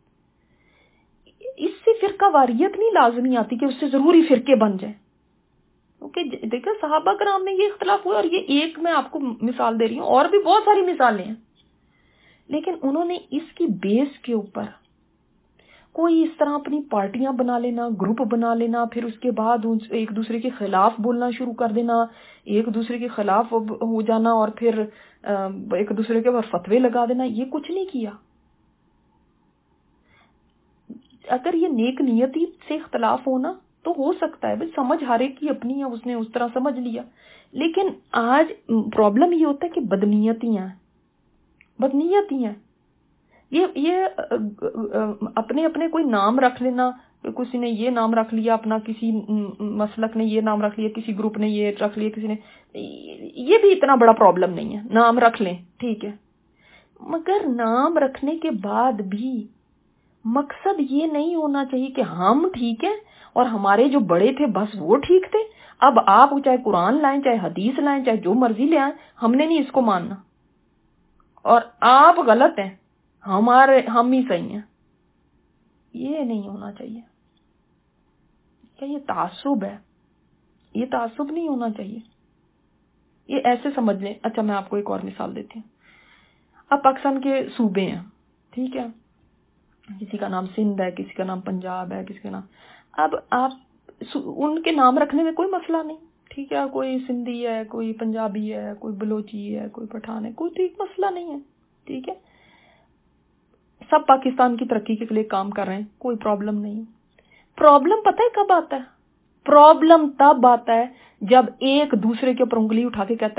S2: اس سے فرقہ واریت نہیں لازمی آتی کہ اس سے ضروری فرقے بن جائیں. کیونکہ دیکھیں صحابہ کرام میں یہ اختلاف ہوا, اور یہ ایک میں آپ کو مثال دے رہی ہوں, اور بھی بہت ساری مثالیں ہیں. لیکن انہوں نے اس کی بیس کے اوپر کوئی اس طرح اپنی پارٹیاں بنا لینا, گروپ بنا لینا, پھر اس کے بعد ایک دوسرے کے خلاف بولنا شروع کر دینا, ایک دوسرے کے خلاف ہو جانا, اور پھر ایک دوسرے کے اوپر فتوے لگا دینا, یہ کچھ نہیں کیا. اگر یہ نیک نیتی سے اختلاف ہونا تو ہو سکتا ہے, بھائی سمجھ ہر ایک کی اپنی ہے, اس نے اس طرح سمجھ لیا. لیکن آج پرابلم یہ ہوتا ہے کہ بدنیتیاں بدنیتیاں یہ یہ اپنے اپنے کوئی نام رکھ لینا, کسی نے یہ نام رکھ لیا اپنا, کسی مسلک نے یہ نام رکھ لیا, کسی گروپ نے یہ رکھ لیا, کسی نے, یہ بھی اتنا بڑا پرابلم نہیں ہے. نام رکھ لیں ٹھیک ہے, مگر نام رکھنے کے بعد بھی مقصد یہ نہیں ہونا چاہیے کہ ہم ٹھیک ہیں اور ہمارے جو بڑے تھے بس وہ ٹھیک تھے, اب آپ چاہے قرآن لائیں چاہے حدیث لائیں چاہے جو مرضی لے آئیں, ہم نے نہیں اس کو ماننا, اور آپ غلط ہیں ہمارے ہم ہی صحیح ہیں. یہ نہیں ہونا چاہیے. کیا یہ تعصب ہے؟ یہ تعصب نہیں ہونا چاہیے. یہ ایسے سمجھ لیں. اچھا میں آپ کو ایک اور مثال دیتی ہوں. اب پاکستان کے صوبے ہیں ٹھیک ہے, کسی کا نام سندھ ہے, کسی کا نام پنجاب ہے, کسی کا نام, اب آپ ان کے نام رکھنے میں کوئی مسئلہ نہیں ٹھیک ہے, کوئی سندھی ہے, کوئی پنجابی ہے, کوئی بلوچی ہے, کوئی پٹھان ہے, کوئی ٹھیک مسئلہ نہیں ہے ٹھیک ہے. سب پاکستان کی ترقی کے لیے کام کر رہے ہیں, کوئی پرابلم نہیں. پرابلم پتہ ہے کب آتا ہے؟ پرابلم تب آتا ہے جب ایک دوسرے کے اوپر انگلی اٹھا کے کہتا ہے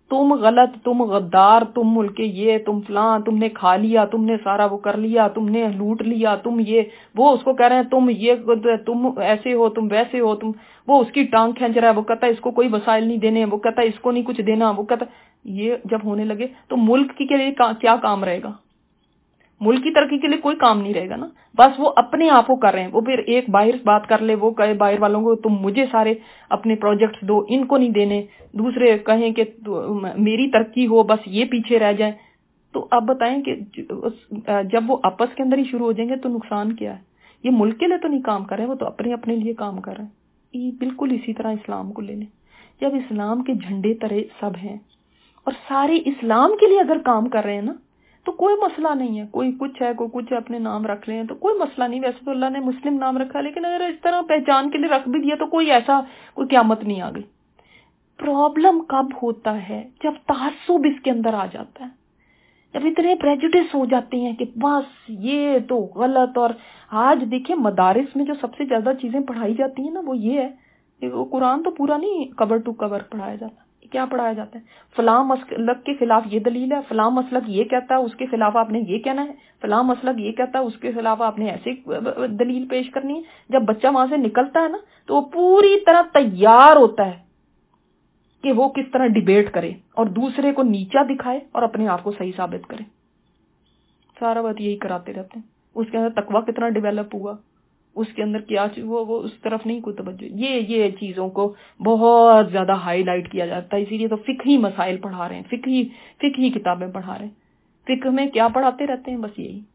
S2: تم غلط، تم غدار، تم ملک یہ، تم فلاں، تم نے کھا لیا، تم نے سارا وہ کر لیا، تم نے لوٹ لیا، تم یہ، وہ اس کو کہہ رہے ہیں تم یہ، تم ایسے ہو، تم ویسے ہو، تم، وہ اس کی ٹانگ کھینچ رہا ہے، وہ کہتا ہے اس کو کوئی وسائل نہیں دینے، وہ کہتا ہے اس کو نہیں کچھ دینا، وہ کہتا ہے، یہ جب ہونے لگے تو ملک کے لیے کیا کام رہے گا؟ ملک کی ترقی کے لیے کوئی کام نہیں رہے گا نا. بس وہ اپنے آپ کو کر رہے ہیں. وہ پھر ایک باہر بات کر لے، وہ کہے باہر والوں کو تم مجھے سارے اپنے پروجیکٹس دو، ان کو نہیں دینے، دوسرے کہیں کہ میری ترقی ہو، بس یہ پیچھے رہ جائیں. تو اب بتائیں کہ جب وہ آپس کے اندر ہی شروع ہو جائیں گے تو نقصان کیا ہے؟ یہ ملک کے لیے تو نہیں کام کر رہے، وہ تو اپنے اپنے لیے کام کر رہے ہیں. یہ بالکل اسی طرح اسلام کو لے لیں. جب اسلام کے جھنڈے ترے سب ہیں اور سارے اسلام کے لیے اگر کام کر رہے ہیں نا تو کوئی مسئلہ نہیں ہے. کوئی کچھ ہے، کوئی کچھ اپنے نام رکھ لے ہیں تو کوئی مسئلہ نہیں. ویسے تو اللہ نے مسلم نام رکھا، لیکن اگر اس طرح پہچان کے لیے رکھ بھی دیا تو کوئی ایسا کوئی قیامت نہیں آ گئی. پرابلم کب ہوتا ہے؟ جب تعصب اس کے اندر آ جاتا ہے، جب اتنے پریجوڈس ہو جاتے ہیں کہ بس یہ تو غلط. اور آج دیکھیں مدارس میں جو سب سے زیادہ چیزیں پڑھائی جاتی ہیں نا وہ یہ ہے کہ وہ قرآن تو پورا نہیں کور ٹو کور پڑھایا جاتا. کیا پڑھایا جاتا ہے؟ فلاں مسلک کے خلاف یہ دلیل ہے، فلاں مسلک یہ کہتا ہے، اس کے خلاف آپ نے یہ کہنا ہے، فلاں مسلک یہ کہتا ہے، اس کے خلاف آپ نے ایسی دلیل پیش کرنی ہے. جب بچہ وہاں سے نکلتا ہے نا تو وہ پوری طرح تیار ہوتا ہے کہ وہ کس طرح ڈیبیٹ کرے اور دوسرے کو نیچا دکھائے اور اپنے آپ کو صحیح ثابت کرے. سارا بات یہی کراتے رہتے ہیں. اس کے اندر تقویٰ کتنا ڈیولپ ہوا، اس کے اندر کیا وہ وہ اس طرف نہیں کوئی توجہ. یہ یہ چیزوں کو بہت زیادہ ہائی لائٹ کیا جاتا ہے. اسی لیے تو فقہی مسائل پڑھا رہے ہیں، فقہی فقہی کتابیں پڑھا رہے ہیں. فقہ میں کیا پڑھاتے رہتے ہیں؟ بس یہی.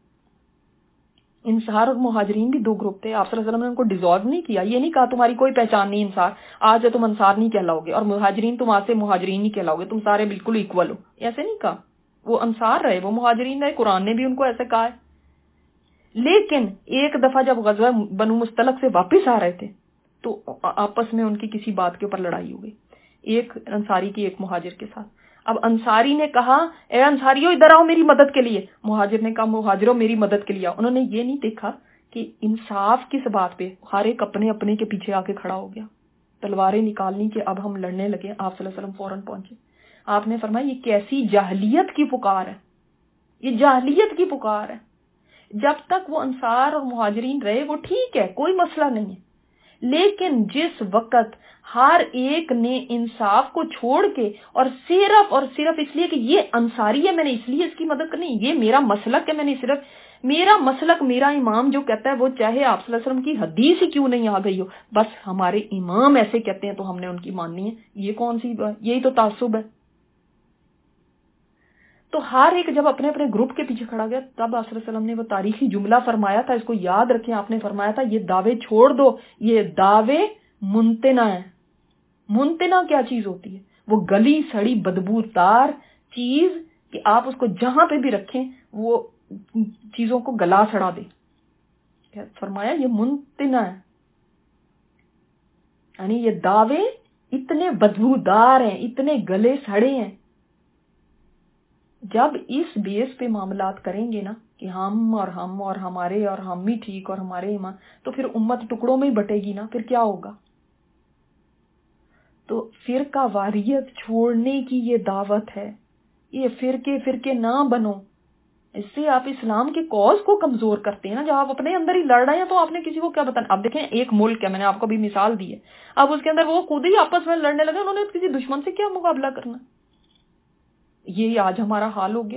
S2: انصار اور مہاجرین بھی دو گروپ تھے. آپ صلی اللہ علیہ وسلم نے ان کو ڈیزالو نہیں کیا. یہ نہیں کہا تمہاری کوئی پہچان نہیں انصار، آج تم انصار نہیں کہلاؤ گے، اور مہاجرین تم آج سے مہاجرین نہیں کہلاؤ گے، تم سارے بالکل ایکول ہو. ایسے نہیں کہا. وہ انصار رہے، وہ مہاجرین رہے. قرآن نے بھی ان کو ایسے کہا ہے. لیکن ایک دفعہ جب غزوہ بنو مستلق سے واپس آ رہے تھے تو آپس میں ان کی کسی بات کے اوپر لڑائی ہو گئی، ایک انصاری کی ایک مہاجر کے ساتھ. اب انصاری نے کہا اے انصاریو ادھر آؤ میری مدد کے لیے. مہاجر نے کہا مہاجروں میری مدد کے لیے آؤ. انہوں نے یہ نہیں دیکھا کہ انصاف کس بات پہ ہر ایک اپنے اپنے کے پیچھے آ کے کھڑا ہو گیا. تلواریں نکالنی کہ اب ہم لڑنے لگے. آپ صلی اللہ علیہ وسلم فوراً پہنچے. آپ نے فرمایا یہ کیسی جاہلیت کی پکار ہے، یہ جاہلیت کی پکار ہے. جب تک وہ انصار اور مہاجرین رہے وہ ٹھیک ہے، کوئی مسئلہ نہیں ہے. لیکن جس وقت ہر ایک نے انصاف کو چھوڑ کے اور صرف اور صرف اس لیے کہ یہ انصاری ہے میں نے اس لیے اس کی مدد کرنی، یہ میرا مسلک ہے، میں نے صرف میرا مسلک، میرا امام جو کہتا ہے وہ چاہے آپ صلی اللہ علیہ وسلم کی حدیث ہی کیوں نہیں آ گئی ہو، بس ہمارے امام ایسے کہتے ہیں تو ہم نے ان کی ماننی ہے. یہ کون سی بات؟ یہی تو تعصب ہے. تو ہر ایک جب اپنے اپنے گروپ کے پیچھے کھڑا گیا تب آپ صلی اللہ علیہ وسلم نے وہ تاریخی جملہ فرمایا تھا، اس کو یاد رکھیں. آپ نے فرمایا تھا یہ دعوے چھوڑ دو، یہ دعوے منتنا ہے. منتنا کیا چیز ہوتی ہے؟ وہ گلی سڑی بدبودار چیز کہ آپ اس کو جہاں پہ بھی رکھیں وہ چیزوں کو گلا سڑا دے. فرمایا یہ منتنا ہے، یعنی یہ دعوے اتنے بدبودار ہیں، اتنے گلے سڑے ہیں. جب اس بیس پہ معاملات کریں گے نا کہ ہم اور ہم اور ہمارے اور ہم ہی ٹھیک اور ہمارے ایمان، تو پھر امت ٹکڑوں میں ہی بٹے گی نا. پھر کیا ہوگا؟ تو فرقہ واریت چھوڑنے کی یہ دعوت ہے. یہ فرقے فرقے نہ بنو. اس سے آپ اسلام کے کوز کو کمزور کرتے ہیں نا. جب آپ اپنے اندر ہی لڑ رہے ہیں تو آپ نے کسی کو کیا بتانا؟ اب دیکھیں ایک ملک ہے، میں نے آپ کو بھی مثال دی ہے، اب اس کے اندر وہ خود ہی آپس میں لڑنے لگے، انہوں نے کسی دشمن سے کیا مقابلہ کرنا؟ یہی آج ہمارا حال ہو گیا.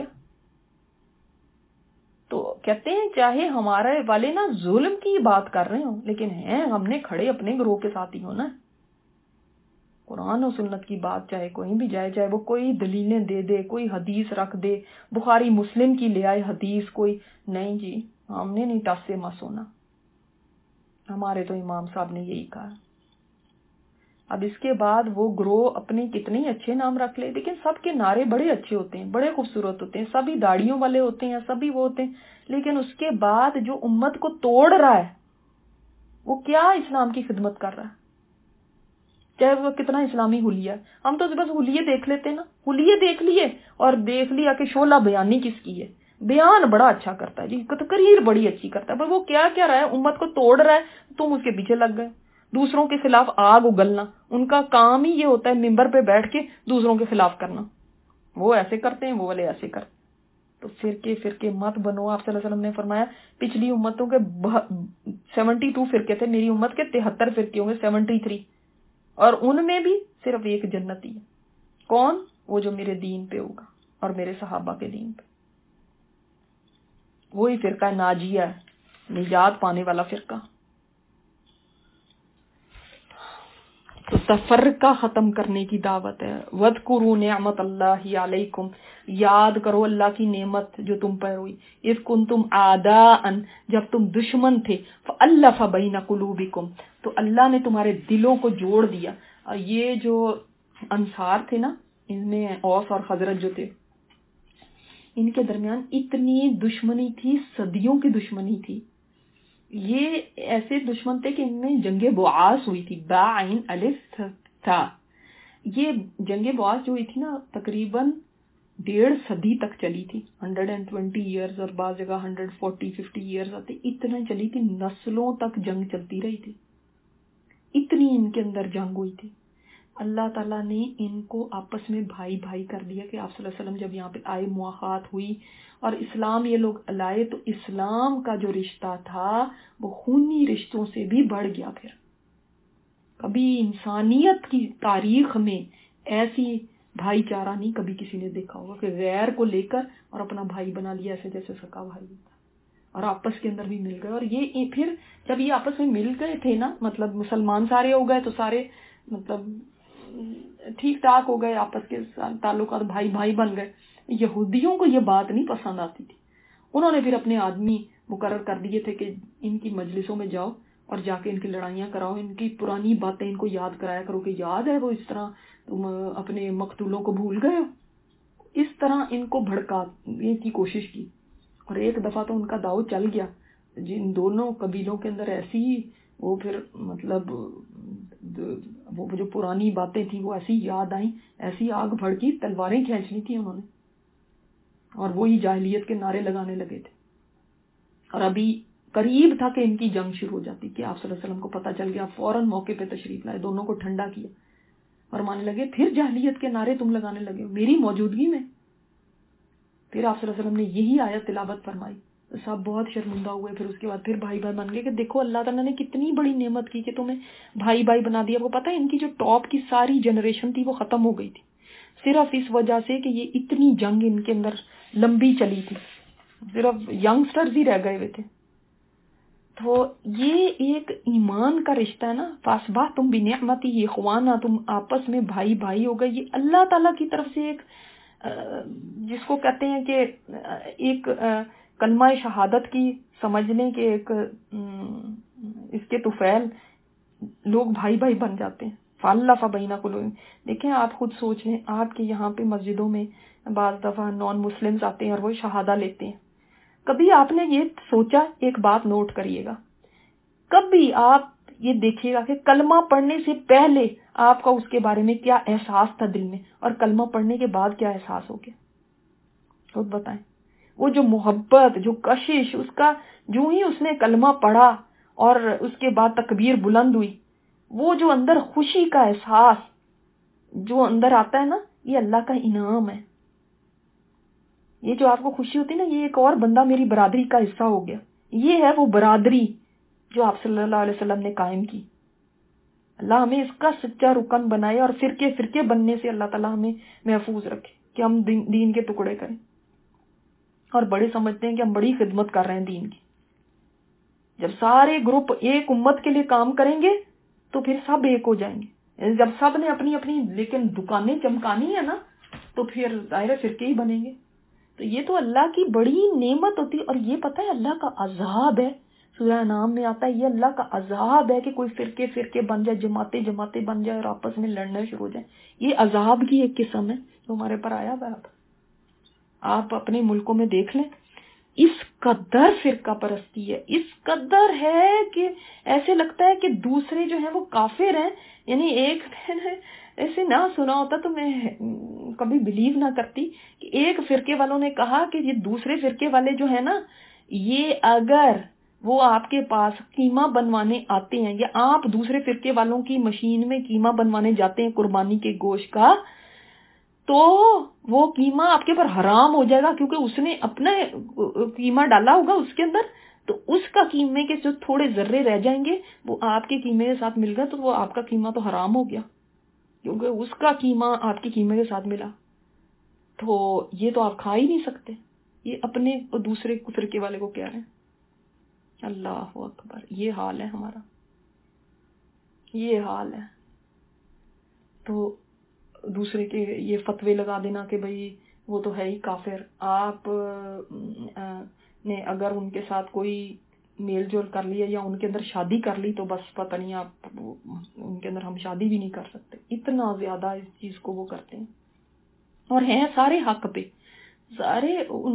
S2: تو کہتے ہیں چاہے ہمارے والے نا ظلم کی بات کر رہے ہوں لیکن ہیں ہم نے کھڑے اپنے گروہ کے ساتھ ہی ہونا. قرآن و سنت کی بات چاہے کوئی بھی جائے، چاہے وہ کوئی دلیلیں دے دے، کوئی حدیث رکھ دے، بخاری مسلم کی لے آئے حدیث، کوئی نہیں جی ہم نے نہیں ٹس سے مس ہونا. ہمارے تو امام صاحب نے یہی کہا. اب اس کے بعد وہ گروہ اپنے کتنے اچھے نام رکھ لے، لیکن سب کے نعرے بڑے اچھے ہوتے ہیں، بڑے خوبصورت ہوتے ہیں، سبھی داڑھیوں والے ہوتے ہیں، سبھی وہ ہوتے ہیں. لیکن اس کے بعد جو امت کو توڑ رہا ہے وہ کیا اسلام کی خدمت کر رہا ہے؟ چاہے وہ کتنا اسلامی حلیہ ہے. ہم تو بس حلیے دیکھ لیتے نا، حلیے دیکھ لیے اور دیکھ لیا کہ شعلہ بیانی کس کی ہے. بیان بڑا اچھا کرتا ہے جی، تقریر بڑی اچھی کرتا ہے، پر وہ کیا کیا رہا ہے؟ امت کو توڑ رہا ہے. تم اس کے پیچھے لگ گئے. دوسروں کے خلاف آگ اگلنا، ان کا کام ہی یہ ہوتا ہے ممبر پہ بیٹھ کے دوسروں کے خلاف کرنا. وہ ایسے کرتے ہیں، وہ والے ایسے کرتے ہیں۔ تو فرقے فرقے مت بنو۔ آپ صلی اللہ علیہ وسلم نے فرمایا پچھلی امتوں کے سیونٹی ٹو فرقے تھے، میری امت کے تہتر فرقے ہوں گے، سیونٹی تھری، اور ان میں بھی صرف ایک جنتی ہے۔ کون؟ وہ جو میرے دین پہ ہوگا اور میرے صحابہ کے دین پہ، وہی فرقہ ناجیہ ہے، نجات پانے والا فرقہ۔ تو تفرقہ ختم کرنے کی دعوت ہے۔ وَاذْكُرُوا نِعْمَتَ اللَّهِ عَلَيْكُمْ، یاد کرو اللہ کی نعمت جو تم پر ہوئی، اذ کنتم اعداء، جب تم دشمن تھے، فَأَلَّفَ بَيْنَ قُلُوبِكُمْ، تو اللہ نے تمہارے دلوں کو جوڑ دیا۔ اور یہ جو انصار تھے نا، ان میں اوس اور خزرج جو تھے، ان کے درمیان اتنی دشمنی تھی، صدیوں کی دشمنی تھی۔ یہ ایسے دشمن تھے کہ ان میں جنگ بعاث ہوئی تھی، با عین الف تھا۔ یہ جنگ بعاث جو ہوئی تھی نا، تقریباً ڈیڑھ صدی تک چلی تھی، ہنڈریڈ اینڈ ٹوینٹی ایئرز، اور بعض جگہ ہنڈریڈ فورٹی ففٹی ایئرز آتے، اتنا چلی تھی، نسلوں تک جنگ چلتی رہی تھی، اتنی ان کے اندر جنگ ہوئی تھی۔ اللہ تعالیٰ نے ان کو آپس میں بھائی بھائی کر دیا کہ آپ صلی اللہ علیہ وسلم جب یہاں پہ آئے، مواخات ہوئی اور اسلام یہ لوگ لائے، تو اسلام کا جو رشتہ تھا وہ خونی رشتوں سے بھی بڑھ گیا۔ پھر کبھی انسانیت کی تاریخ میں ایسی بھائی چارہ نہیں کبھی کسی نے دیکھا ہوگا کہ غیر کو لے کر اور اپنا بھائی بنا لیا، ایسے جیسے سکا بھائی ہوتا، اور آپس کے اندر بھی مل گئے۔ اور یہ پھر جب یہ آپس میں مل گئے تھے نا، مطلب مسلمان سارے ہو گئے تو سارے مطلب ٹھیک ٹھاک ہو گئے، آپس کے تعلقات بھائی بھائی بن گئے۔ یہودیوں کو یہ بات نہیں پسند آتی تھی، انہوں نے پھر اپنے آدمی مقرر کر دیے تھے کہ ان کی مجلسوں میں جاؤ اور جا کے ان کی لڑائیاں کراؤ، ان کی پرانی باتیں ان کو یاد کرایا کرو کہ یاد ہے وہ اس طرح تم اپنے مقتولوں کو بھول گئے ہو۔ اس طرح ان کو بھڑکانے کی کوشش کی، اور ایک دفعہ تو ان کا داؤ چل گیا، جن دونوں قبیلوں کے اندر ایسی وہ پھر مطلب وہ جو پرانی باتیں تھیں وہ ایسی یاد آئیں، ایسی آگ بھڑکی، تلواریں کھینچ لی تھیں انہوں نے، اور وہی جاہلیت کے نعرے لگانے لگے تھے۔ اور ابھی قریب تھا کہ ان کی جنگ شروع ہو جاتی کہ آپ صلی اللہ علیہ وسلم کو پتہ چل گیا، فوراً موقع پہ تشریف لائے، دونوں کو ٹھنڈا کیا اور ماننے لگے پھر جاہلیت کے نعرے تم لگانے لگے ہو میری موجودگی میں۔ پھر آپ صلی اللہ علیہ وسلم نے یہی آیت تلاوت فرمائی، سب بہت شرمندہ ہوئے۔ پھر اس کے بعد پھر بھائی بھائی بن گئے کہ دیکھو اللہ تعالیٰ نے کتنی بڑی نعمت کی کہ تمہیں بھائی بھائی بنا دیا۔ وہ پتہ ہے ان کی جو ٹاپ کی ساری جنریشن تھی وہ ختم ہو گئی تھی، صرف اس وجہ سے کہ یہ اتنی جنگ ان کے اندر لمبی چلی تھی، صرف ینگسٹرز ہی رہ گئے ہوئے تھے۔ تو یہ ایک ایمان کا رشتہ ہے نا، فاصبحتم بنعمتہ اخوانا، تم آپس میں بھائی بھائی ہو گئے۔ یہ اللہ تعالیٰ کی طرف سے ایک جس کو کہتے ہیں کہ ایک کلمہ شہادت کی سمجھ لیں کہ ایک اس کے طفیل لوگ بھائی بھائی بن جاتے ہیں۔ فَأَلَّفَ بَيْنَ قُلُوبِهِمْ، دیکھیں آپ خود سوچ لیں، آپ کے یہاں پہ مسجدوں میں بعض دفعہ نان مسلمز آتے ہیں اور وہ شہادہ لیتے ہیں۔ کبھی آپ نے یہ سوچا، ایک بات نوٹ کریے گا، کبھی آپ یہ دیکھیے گا کہ کلمہ پڑھنے سے پہلے آپ کا اس کے بارے میں کیا احساس تھا دل میں، اور کلمہ پڑھنے کے بعد کیا احساس ہو گیا؟ خود بتائیں۔ وہ جو محبت، جو کشش، اس کا جو ہی اس نے کلمہ پڑھا اور اس کے بعد تکبیر بلند ہوئی، وہ جو اندر خوشی کا احساس جو اندر آتا ہے نا، یہ اللہ کا انعام ہے۔ یہ جو آپ کو خوشی ہوتی ہے نا، یہ ایک اور بندہ میری برادری کا حصہ ہو گیا، یہ ہے وہ برادری جو آپ صلی اللہ علیہ وسلم نے قائم کی۔ اللہ ہمیں اس کا سچا رکن بنائے، اور فرقے فرقے بننے سے اللہ تعالیٰ ہمیں محفوظ رکھے کہ ہم دین کے ٹکڑے کریں اور بڑے سمجھتے ہیں کہ ہم بڑی خدمت کر رہے ہیں دین کی۔ جب سارے گروپ ایک امت کے لیے کام کریں گے تو پھر سب ایک ہو جائیں گے۔ جب سب نے اپنی اپنی لیکن دکانیں چمکانی ہے نا، تو پھر ظاہر فرقے ہی بنیں گے۔ تو یہ تو اللہ کی بڑی نعمت ہوتی ہے، اور یہ پتہ ہے اللہ کا عذاب ہے۔ سورہ انعام میں آتا ہے یہ اللہ کا عذاب ہے کہ کوئی فرقے فرقے بن جائے، جماعتیں جماعتیں بن جائے اور آپس میں لڑنے شروع ہو جائیں۔ یہ عذاب کی ایک قسم ہے جو ہمارے پر آیا ہوا ہے۔ آپ اپنے ملکوں میں دیکھ لیں، اس قدر فرقہ پرستی ہے، اس قدر ہے کہ ایسے لگتا ہے کہ دوسرے جو ہیں وہ کافر ہیں۔ یعنی ایک ایسے نہ سنا ہوتا تو میں کبھی بلیو نہ کرتی کہ ایک فرقے والوں نے کہا کہ یہ دوسرے فرقے والے جو ہیں نا، یہ اگر وہ آپ کے پاس قیمہ بنوانے آتے ہیں، یا آپ دوسرے فرقے والوں کی مشین میں قیمہ بنوانے جاتے ہیں قربانی کے گوشت کا، تو وہ قیمہ آپ کے اوپر حرام ہو جائے گا، کیونکہ اس نے اپنا قیمہ ڈالا ہوگا اس کے اندر، تو اس کا قیمے کے جو تھوڑے ذرے رہ جائیں گے وہ آپ کے قیمے کے ساتھ مل گئے، تو وہ آپ کا قیمہ تو حرام ہو گیا، کیونکہ اس کا قیمہ آپ کے قیمے کے ساتھ ملا، تو یہ تو آپ کھا ہی نہیں سکتے۔ یہ اپنے اور دوسرے فرقے والے کو کہہ رہے ہیں۔ اللہ اکبر، یہ حال ہے ہمارا، یہ حال ہے۔ تو دوسرے کے یہ فتوے لگا دینا کہ بھئی وہ تو ہے ہی کافر، آپ نے اگر ان کے ساتھ کوئی میل جول کر لیا یا ان کے اندر شادی کر لی تو بس پتہ نہیں، آپ ان کے اندر ہم شادی بھی نہیں کر سکتے۔ اتنا زیادہ اس چیز کو وہ کرتے ہیں، اور ہیں سارے حق پہ، سارے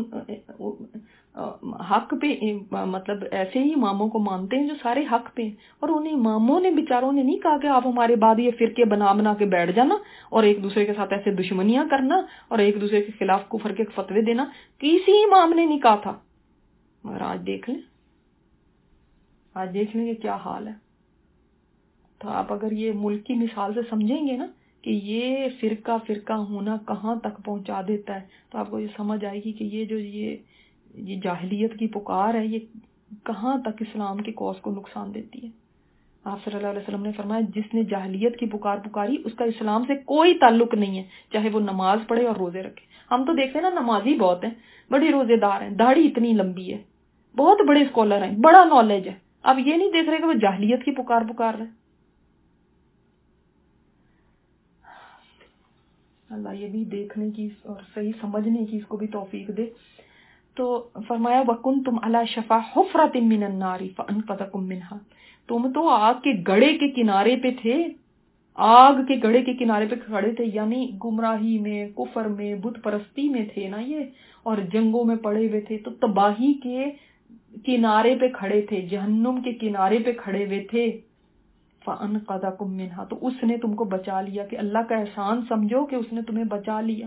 S2: حق پہ، مطلب ایسے ہی اماموں کو مانتے ہیں جو سارے حق پہ ہیں، اور ان اماموں نے بیچاروں نے نہیں کہا کہ آپ ہمارے بعد یہ فرقے بنا بنا کے بیٹھ جانا اور ایک دوسرے کے ساتھ ایسے دشمنیاں کرنا اور ایک دوسرے کے خلاف کفر کے فتوے دینا، کسی امام نے نہیں کہا تھا۔ مگر آج دیکھ لیں، آج دیکھ لیں کہ کیا حال ہے۔ تو آپ اگر یہ ملک کی مثال سے سمجھیں گے نا کہ یہ فرقہ فرقہ ہونا کہاں تک پہنچا دیتا ہے، تو آپ کو یہ سمجھ آئے گی کہ یہ جو یہ یہ جاہلیت کی پکار ہے، یہ کہاں تک اسلام کے کوس کو نقصان دیتی ہے۔ آپ صلی اللہ علیہ وسلم نے فرمایا جس نے جاہلیت کی پکار پکاری اس کا اسلام سے کوئی تعلق نہیں ہے، چاہے وہ نماز پڑھے اور روزے رکھے۔ ہم تو دیکھتے ہیں نا، نمازی بہت ہیں، بڑی روزے دار ہیں، داڑھی اتنی لمبی ہے، بہت بڑے اسکالر ہیں، بڑا نالج ہے، اب یہ نہیں دیکھ رہے کہ وہ جاہلیت کی پکار پکار رہے۔ اللہ یہ بھی دیکھنے کی اور صحیح سمجھنے کی اس کو بھی توفیق دے۔ تو فرمایا وَكُنْتُمْ عَلَى شَفَا حُفْرَةٍ مِّنَ النَّارِ فَأَنْقَذَكُم مِّنْهَا، تم تو آگ کے گڑھے کے کنارے پہ تھے، آگ کے گڑھے کے کنارے پہ کھڑے تھے، یعنی گمراہی میں، کفر میں، بت پرستی میں تھے نا یہ، اور جنگوں میں پڑے ہوئے تھے، تو تباہی کے کنارے پہ کھڑے تھے، جہنم کے کنارے پہ کھڑے ہوئے تھے۔ فَأَنْقَذَكُم مِّنْهَا، تو اس نے تم کو بچا لیا، کہ اللہ کا احسان سمجھو کہ اس نے تمہیں بچا لیا،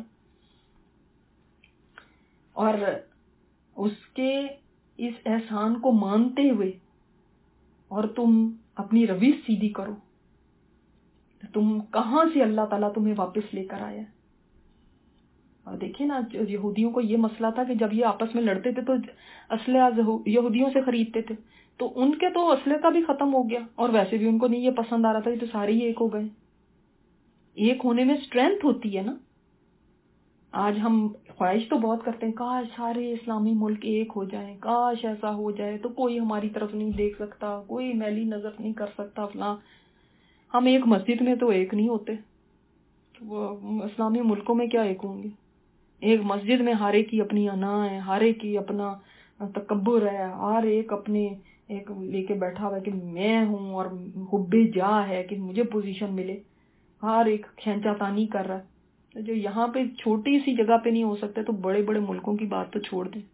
S2: اور اس کے اس احسان کو مانتے ہوئے اور تم اپنی روش سیدھی کرو، تم کہاں سے اللہ تعالیٰ تمہیں واپس لے کر آیا۔ اور دیکھیں نا، یہودیوں کو یہ مسئلہ تھا کہ جب یہ آپس میں لڑتے تھے تو اسلحہ یہودیوں سے خریدتے تھے، تو ان کے تو اسلحے کا بھی ختم ہو گیا، اور ویسے بھی ان کو نہیں یہ پسند آ رہا تھا کہ تو سارے ہی ایک ہو گئے۔ ایک ہونے میں اسٹرینتھ ہوتی ہے نا۔ آج ہم خواہش تو بہت کرتے ہیں کاش سارے اسلامی ملک ایک ہو جائیں، کاش ایسا ہو جائے تو کوئی ہماری طرف نہیں دیکھ سکتا، کوئی میلی نظر نہیں کر سکتا فلاں۔ ہم ایک مسجد میں تو ایک نہیں ہوتے، وہ اسلامی ملکوں میں کیا ایک ہوں گے؟ ایک مسجد میں ہر ایک کی اپنی انا ہے، ہر ایک کی اپنا تکبر ہے، ہر ایک اپنے ایک لے کے بیٹھا ہوا ہے کہ میں ہوں، اور حب جا ہے کہ مجھے پوزیشن ملے، ہر ایک کھینچا تانی کر رہا ہے۔ جو یہاں پہ چھوٹی سی جگہ پہ نہیں ہو سکتے تو بڑے بڑے ملکوں کی بات تو چھوڑ دیں۔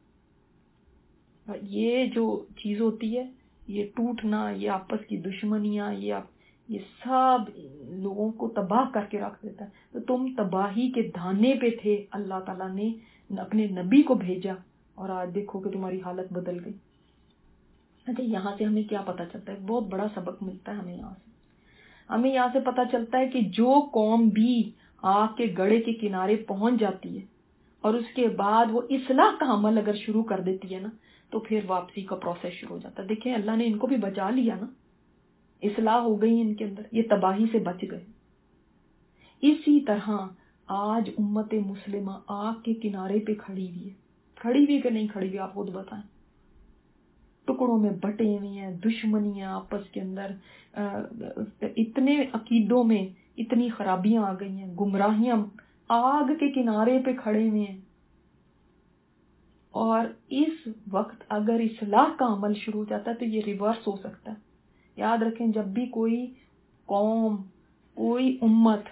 S2: یہ جو چیز ہوتی ہے، یہ ٹوٹنا، یہ آپس کی دشمنیاں، یہ یہ سب لوگوں کو تباہ کر کے رکھ دیتا ہے۔ تو تم تباہی کے دھانے پہ تھے، اللہ تعالیٰ نے اپنے نبی کو بھیجا، اور آج دیکھو کہ تمہاری حالت بدل گئی۔ اچھا، یہاں سے ہمیں کیا پتہ چلتا ہے؟ بہت بڑا سبق ملتا ہے ہمیں یہاں سے۔ ہمیں یہاں سے پتہ چلتا ہے کہ جو قوم بھی آگ کے گڑھے کے کنارے پہنچ جاتی ہے اور اس کے بعد وہ اصلاح کا عمل اگر شروع کر دیتی ہے نا، تو پھر واپسی کا پروسیس شروع ہو جاتا ہے۔ دیکھیں اللہ نے ان کو بھی بچا لیا نا، اصلاح ہو گئی ان کے اندر، یہ تباہی سے بچ گئے۔ اسی طرح آج امت مسلمہ آگ کے کنارے پہ کھڑی ہوئی ہے، کھڑی ہوئی کہ نہیں کھڑی ہوئی آپ خود بتائیں۔ ٹکڑوں میں بٹے ہوئے ہیں، دشمنیاں آپس کے اندر، اتنے عقیدوں میں اتنی خرابیاں آ گئی ہیں، گمراہیاں، آگ کے کنارے پہ کھڑے ہوئے ہیں۔ اور اس وقت اگر اصلاح کا عمل شروع ہو جاتا ہے تو یہ ریورس ہو سکتا ہے۔ یاد رکھیں، جب بھی کوئی قوم، کوئی امت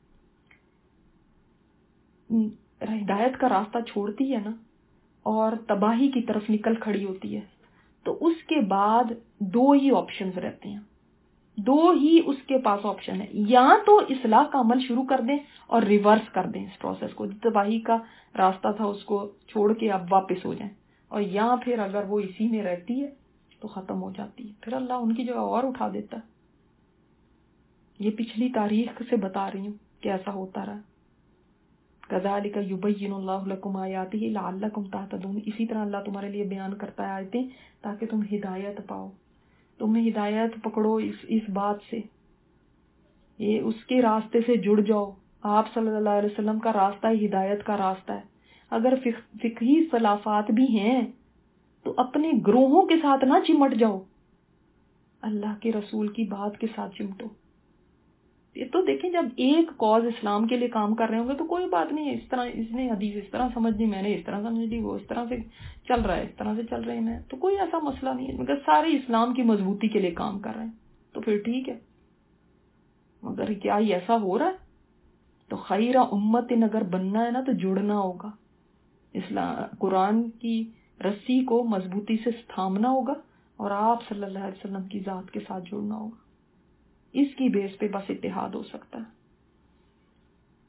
S2: ہدایت کا راستہ چھوڑتی ہے نا اور تباہی کی طرف نکل کھڑی ہوتی ہے، تو اس کے بعد دو ہی آپشنز رہتے ہیں، دو ہی اس کے پاس آپشن ہے، یا تو اصلاح کا عمل شروع کر دیں اور ریورس کر دیں اس پروسیس کو، تباہی کا راستہ تھا اس کو چھوڑ کے اب واپس ہو جائیں، اور یا پھر اگر وہ اسی میں رہتی ہے تو ختم ہو جاتی ہے، پھر اللہ ان کی جگہ اور اٹھا دیتا ہے۔ یہ پچھلی تاریخ سے بتا رہی ہوں کہ ایسا ہوتا رہا۔ کذالک یبین اللہ لکم آیاتہ لعلکم تہتدون، اسی طرح اللہ تمہارے لیے بیان کرتا ہے آیتیں تاکہ تم ہدایت پاؤ، تم ہدایت پکڑو اس اس بات سے، یہ اس کے راستے سے جڑ جاؤ۔ آپ صلی اللہ علیہ وسلم کا راستہ ہدایت کا راستہ ہے۔ اگر فقہی اختلافات بھی ہیں تو اپنے گروہوں کے ساتھ نہ چمٹ جاؤ، اللہ کے رسول کی بات کے ساتھ چمٹو۔ یہ تو دیکھیں جب ایک کاز اسلام کے لیے کام کر رہے ہوں گے تو کوئی بات نہیں ہے، اس طرح اس نے حدیث اس طرح سمجھ لی، میں نے اس طرح سمجھ لی، وہ اس طرح سے چل رہا ہے، اس طرح سے چل رہے ہیں، تو کوئی ایسا مسئلہ نہیں ہے، مگر سارے اسلام کی مضبوطی کے لیے کام کر رہے ہیں تو پھر ٹھیک ہے۔ مگر کیا یہ ایسا ہو رہا ہے؟ تو خیر امت اگر بننا ہے نا تو جڑنا ہوگا، اسلام قرآن کی رسی کو مضبوطی سے تھامنا ہوگا اور آپ صلی اللہ علیہ وسلم کی ذات کے ساتھ جڑنا ہوگا، اس کی بیس پہ بس اتحاد ہو سکتا ہے۔